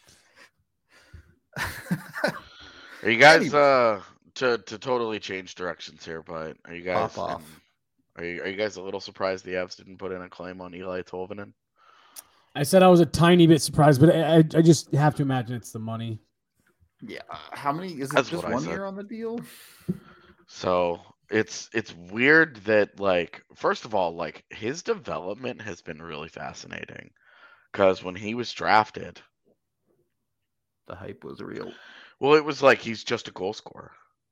Speaker 6: Are you guys
Speaker 4: Anyway.
Speaker 6: uh to to totally change directions here? But are you guys
Speaker 4: Pop off.
Speaker 6: and- Are you are you guys a little surprised the Avs didn't put in a claim on Eli Tolvanen?
Speaker 5: I said I was a tiny bit surprised, but I, I I just have to imagine it's the money.
Speaker 4: Yeah. How many is it?
Speaker 6: That's
Speaker 4: Just
Speaker 6: what I
Speaker 4: one
Speaker 6: said.
Speaker 4: year on the deal?
Speaker 6: So it's it's weird that, like, first of all, like, his development has been really fascinating because when he was drafted,
Speaker 4: The hype was real.
Speaker 6: well, it was like he's just a goal scorer.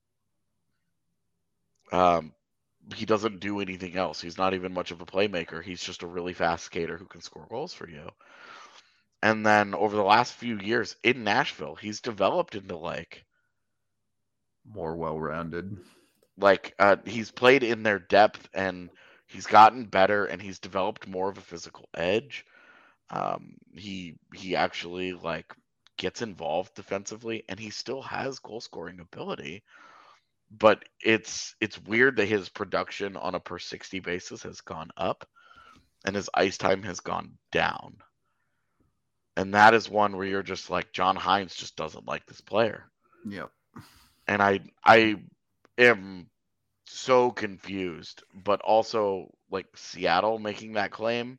Speaker 6: Um, he doesn't do anything else. He's not even much of a playmaker. He's just a really fast skater who can score goals for you. And then over the last few years in Nashville, he's developed into like
Speaker 4: More well-rounded.
Speaker 6: like uh, he's played in their depth and he's gotten better and he's developed more of a physical edge. Um, he he actually like gets involved defensively and he still has goal scoring ability. But it's it's weird that his production on a per sixty basis has gone up and his ice time has gone down. And that is one where you're just like, John Hines just doesn't like this player.
Speaker 4: Yep.
Speaker 6: And I I am so confused, but also like Seattle making that claim.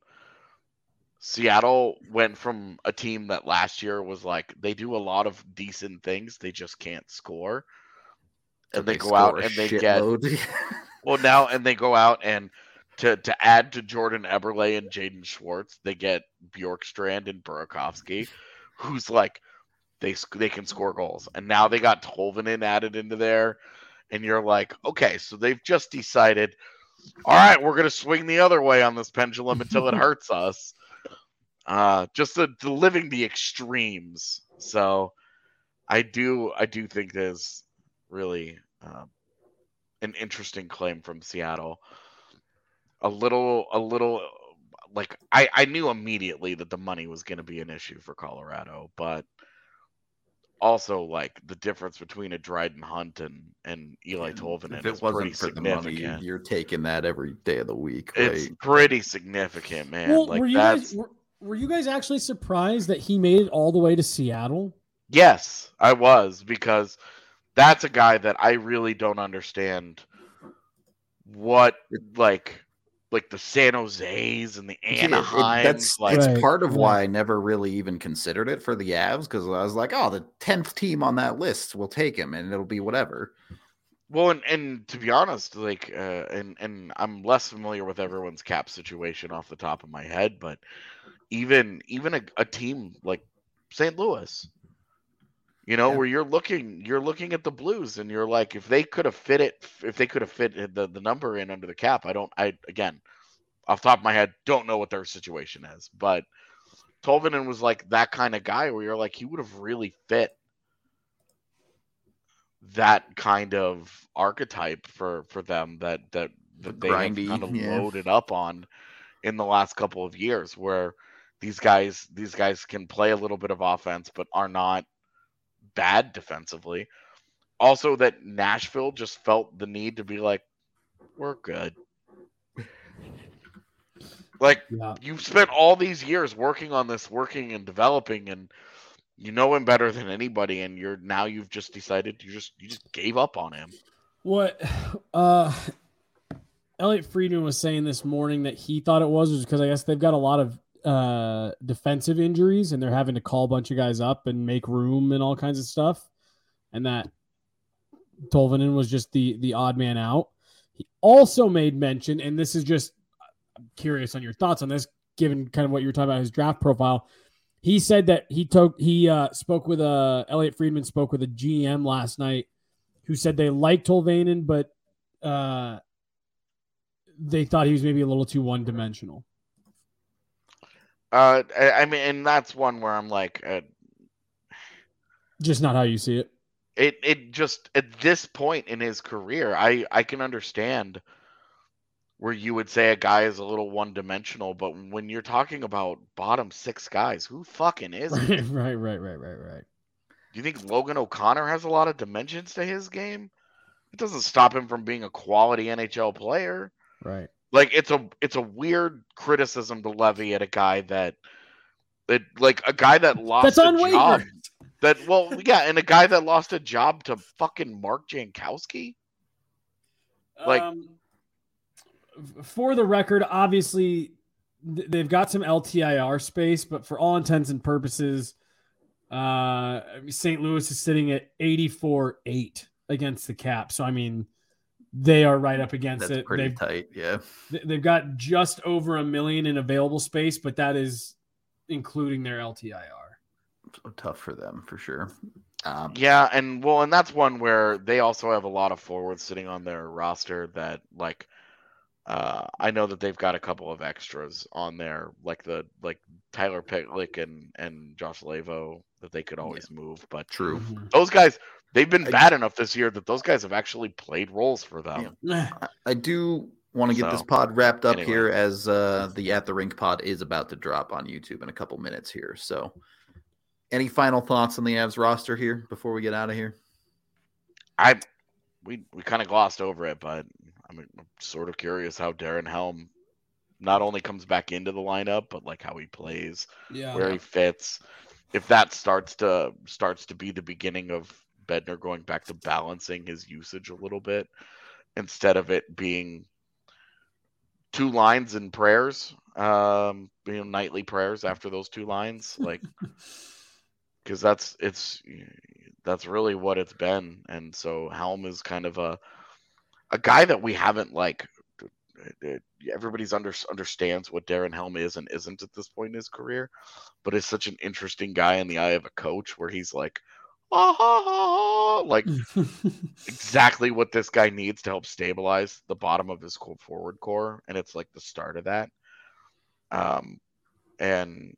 Speaker 6: Seattle went from a team that last year was like they do a lot of decent things, they just can't score. And they, they go out and they get well now, and they go out and to to add to Jordan Eberle and Jaden Schwartz, they get Bjorkstrand and Burakovsky, who's like they they can score goals, and now they got Tolvanen added into there, and you're like, okay, so they've just decided, all right, we're gonna swing the other way on this pendulum until it hurts us. Uh, just the, the living the extremes. So I do I do think there's really uh, an interesting claim from Seattle. A little, a little, like I, I knew immediately that the money was going to be an issue for Colorado, but also like the difference between a Dryden Hunt and, and Eli Tolvanen
Speaker 4: if it
Speaker 6: is
Speaker 4: wasn't
Speaker 6: pretty
Speaker 4: for the
Speaker 6: significant.
Speaker 4: money, you're taking that every day of the week. Right?
Speaker 6: It's pretty significant, man.
Speaker 5: Well,
Speaker 6: like
Speaker 5: were you
Speaker 6: that's
Speaker 5: guys were, were you guys actually surprised that he made it all the way to Seattle?
Speaker 6: Yes, I was, because that's a guy that I really don't understand what like like the San Jose's and the Anaheim.
Speaker 4: That's
Speaker 6: like,
Speaker 4: it's
Speaker 5: Right,
Speaker 4: part of
Speaker 5: right.
Speaker 4: why I never really even considered it for the Avs, because I was like, oh, the tenth team on that list will take him, and it'll be whatever.
Speaker 6: well, and, and to be honest, like, uh, and and I'm less familiar with everyone's cap situation off the top of my head, but even even a, a team like Saint Louis, you know,
Speaker 4: Yeah.
Speaker 6: where you're looking, you're looking at the Blues, and you're like, if they could have fit it, if they could have fit the the number in under the cap, I don't, I again, off the top of my head, don't know what their situation is, but Tolvanen was like that kind of guy where you're like, he would have really fit that kind of archetype for for them that that, that they
Speaker 4: Grindy,
Speaker 6: have kind of
Speaker 4: yeah.
Speaker 6: loaded up on in the last couple of years, where these guys these guys can play a little bit of offense but are not bad defensively. Also, that Nashville just felt the need to be like, we're good. Like,
Speaker 5: Yeah.
Speaker 6: you've spent all these years working on this, working and developing, and you know him better than anybody, and you're now you've just decided you just you just gave up on him.
Speaker 5: What uh Elliot Friedman was saying this morning that he thought it was was because I guess they've got a lot of uh defensive injuries and they're having to call a bunch of guys up and make room and all kinds of stuff, and that Tolvanen was just the the odd man out. He also made mention, and this is just, I'm curious on your thoughts on this, given kind of what you were talking about his draft profile. He said that he took he uh, spoke with a Elliot Friedman spoke with a G M last night who said they liked Tolvanen, but uh, they thought he was maybe a little too one dimensional.
Speaker 6: Uh, I, I mean, and that's one where I'm like, uh,
Speaker 5: Just not how you see it.
Speaker 6: It it just at this point in his career, I I can understand where you would say a guy is a little one dimensional, but when you're talking about bottom six guys, who fucking is
Speaker 5: Right,
Speaker 6: he?
Speaker 5: right, right, right, right, right.
Speaker 6: Do you think Logan O'Connor has a lot of dimensions to his game? It doesn't stop him from being a quality N H L player.
Speaker 5: Right.
Speaker 6: Like it's a it's a weird criticism to levy at a guy that that like a guy that lost
Speaker 5: That's
Speaker 6: a
Speaker 5: on
Speaker 6: job.
Speaker 5: waivers.
Speaker 6: That well, yeah, and a guy that lost a job to fucking Mark Jankowski. Like,
Speaker 5: um, for the record, obviously th- they've got some L T I R space, but for all intents and purposes, uh, Saint Louis is sitting at eighty-four eight against the cap. So I mean, they are right up against
Speaker 4: That's
Speaker 5: it.
Speaker 4: pretty
Speaker 5: They've,
Speaker 4: tight. Yeah.
Speaker 5: they've got just over a million in available space, but that is including their L T I R.
Speaker 4: So tough for them for sure. Um,
Speaker 6: yeah, and well, and that's one where they also have a lot of forwards sitting on their roster that like. Uh, I know that they've got a couple of extras on there, like the like Tyler Pitlick and and Josh Lavo that they could always yeah. move. But
Speaker 4: true,
Speaker 6: those guys they've been
Speaker 4: I,
Speaker 6: bad enough this year that those guys have actually played roles for them.
Speaker 4: Yeah. I do want to get
Speaker 6: so,
Speaker 4: this pod wrapped up
Speaker 6: anyway.
Speaker 4: here as uh, the At the Rink pod is about to drop on YouTube in a couple minutes here. So, any final thoughts on the Avs roster here before we get out of here?
Speaker 6: I we we kind of glossed over it, but. I'm sort of curious how Darren Helm not only comes back into the lineup, but like how he plays,
Speaker 5: yeah.
Speaker 6: where he fits. If that starts to starts to be the beginning of Bednar going back to balancing his usage a little bit, instead of it being two lines and prayers, um, you know, nightly prayers after those two lines, like because that's it's that's really what it's been. And so Helm is kind of a A guy that we haven't like. Everybody's under understands what Darren Helm is and isn't at this point in his career, but is such an interesting guy in the eye of a coach, where he's like, ah, ha, ha, like exactly what this guy needs to help stabilize the bottom of his forward core, and it's like the start of that. Um, and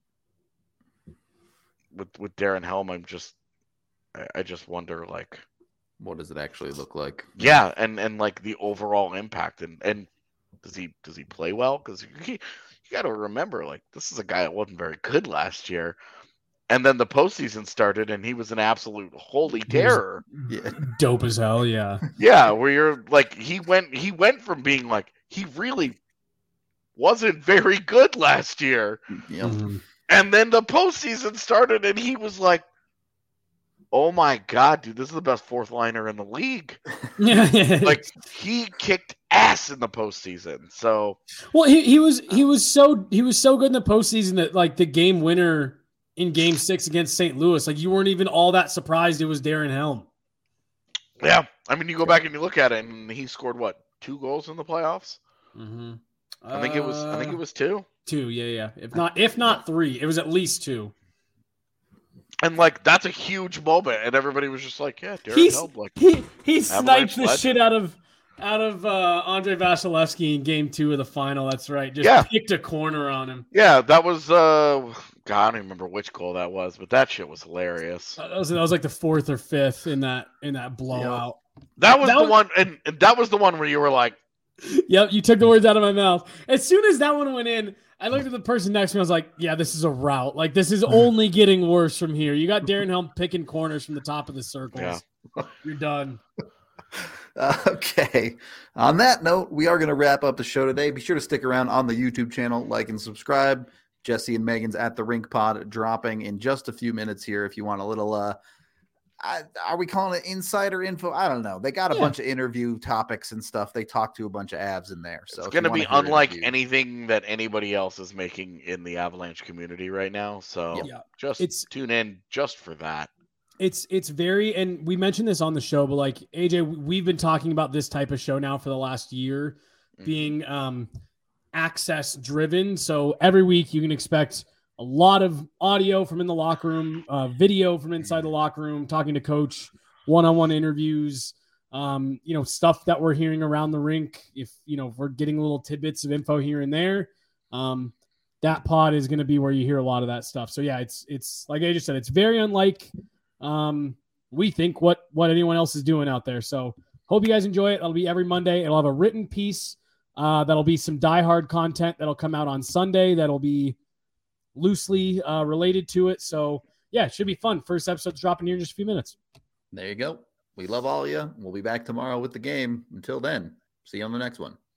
Speaker 6: with with Darren Helm, I'm just, I, I just wonder like.
Speaker 4: What does it actually look like?
Speaker 6: Yeah, and, and like the overall impact, and, and does he does he play well? Because you, you got to remember, like this is a guy that wasn't very good last year, and then the postseason started, and he was an absolute holy terror.
Speaker 4: Yeah.
Speaker 5: Dope as hell, yeah.
Speaker 6: Yeah, where you're like he went he went from being like he really wasn't very good last year,
Speaker 4: yep.
Speaker 5: Mm-hmm.
Speaker 6: and then the postseason started, and he was like. Oh my God, dude, this is the best fourth liner in the league. Like he kicked ass in the postseason. So
Speaker 5: well, he, he was he was so he was so good in the postseason that like the game winner in game six against Saint Louis, like you weren't even all that surprised it was Darren Helm.
Speaker 6: Yeah. I mean you go back and you look at it and he scored what, two goals in the playoffs?
Speaker 5: Mm-hmm.
Speaker 6: I think it was I think it was two.
Speaker 5: Two, yeah, yeah. If not if not three, it was at least two.
Speaker 6: And like that's a huge moment, and everybody was just like, "Yeah, Darren
Speaker 5: He's,
Speaker 6: Helm." Like
Speaker 5: he he sniped the
Speaker 6: legend.
Speaker 5: shit out of out of uh, Andre Vasilevsky in Game Two of the final. That's right, just
Speaker 6: yeah.
Speaker 5: picked a corner on him.
Speaker 6: Yeah, that was. Uh, God, I don't even remember which goal that was, but that shit was hilarious.
Speaker 5: That was that was like the fourth or fifth in that in that blowout.
Speaker 6: Yep. That was
Speaker 5: that
Speaker 6: the
Speaker 5: was,
Speaker 6: one, and, and that was the one where you were like,
Speaker 5: "Yep, you took the words out of my mouth." As soon as that one went in. I looked at the person next to me. I was like, yeah, this is a rout. Like, this is only getting worse from here. You got Darren Helm picking corners from the top of the circles. Yeah. You're done.
Speaker 4: Uh, okay. On that note, we are going to wrap up the show today. Be sure to stick around on the YouTube channel, like and subscribe. Jesse and Megan's At the Rink pod dropping in just a few minutes here if you want a little uh, I, are we calling it insider info? I don't know. They got a yeah. bunch of interview topics and stuff. They talked to a bunch of Avs in there. So
Speaker 6: it's going to be unlike anything that anybody else is making in the Avalanche community right now. So yeah. just it's, tune in just for that.
Speaker 5: It's it's very, and we mentioned this on the show, but like A J, we've been talking about this type of show now for the last year, mm-hmm. being um, access driven. So every week you can expect a lot of audio from in the locker room, uh, video from inside the locker room, talking to coach, one-on-one interviews, um, you know, stuff that we're hearing around the rink. If, you know, if we're getting little tidbits of info here and there, um, that pod is going to be where you hear a lot of that stuff. So yeah, it's, it's like I just said, it's very unlike um, we think what what anyone else is doing out there. So hope you guys enjoy it. It'll be every Monday. It'll have a written piece. Uh, that'll be some diehard content that'll come out on Sunday. That'll be loosely uh, related to it. So yeah, it should be fun. First episode's dropping here in just a few minutes.
Speaker 4: There you go. We love all of you. We'll be back tomorrow with the game. Until then, see you on the next one.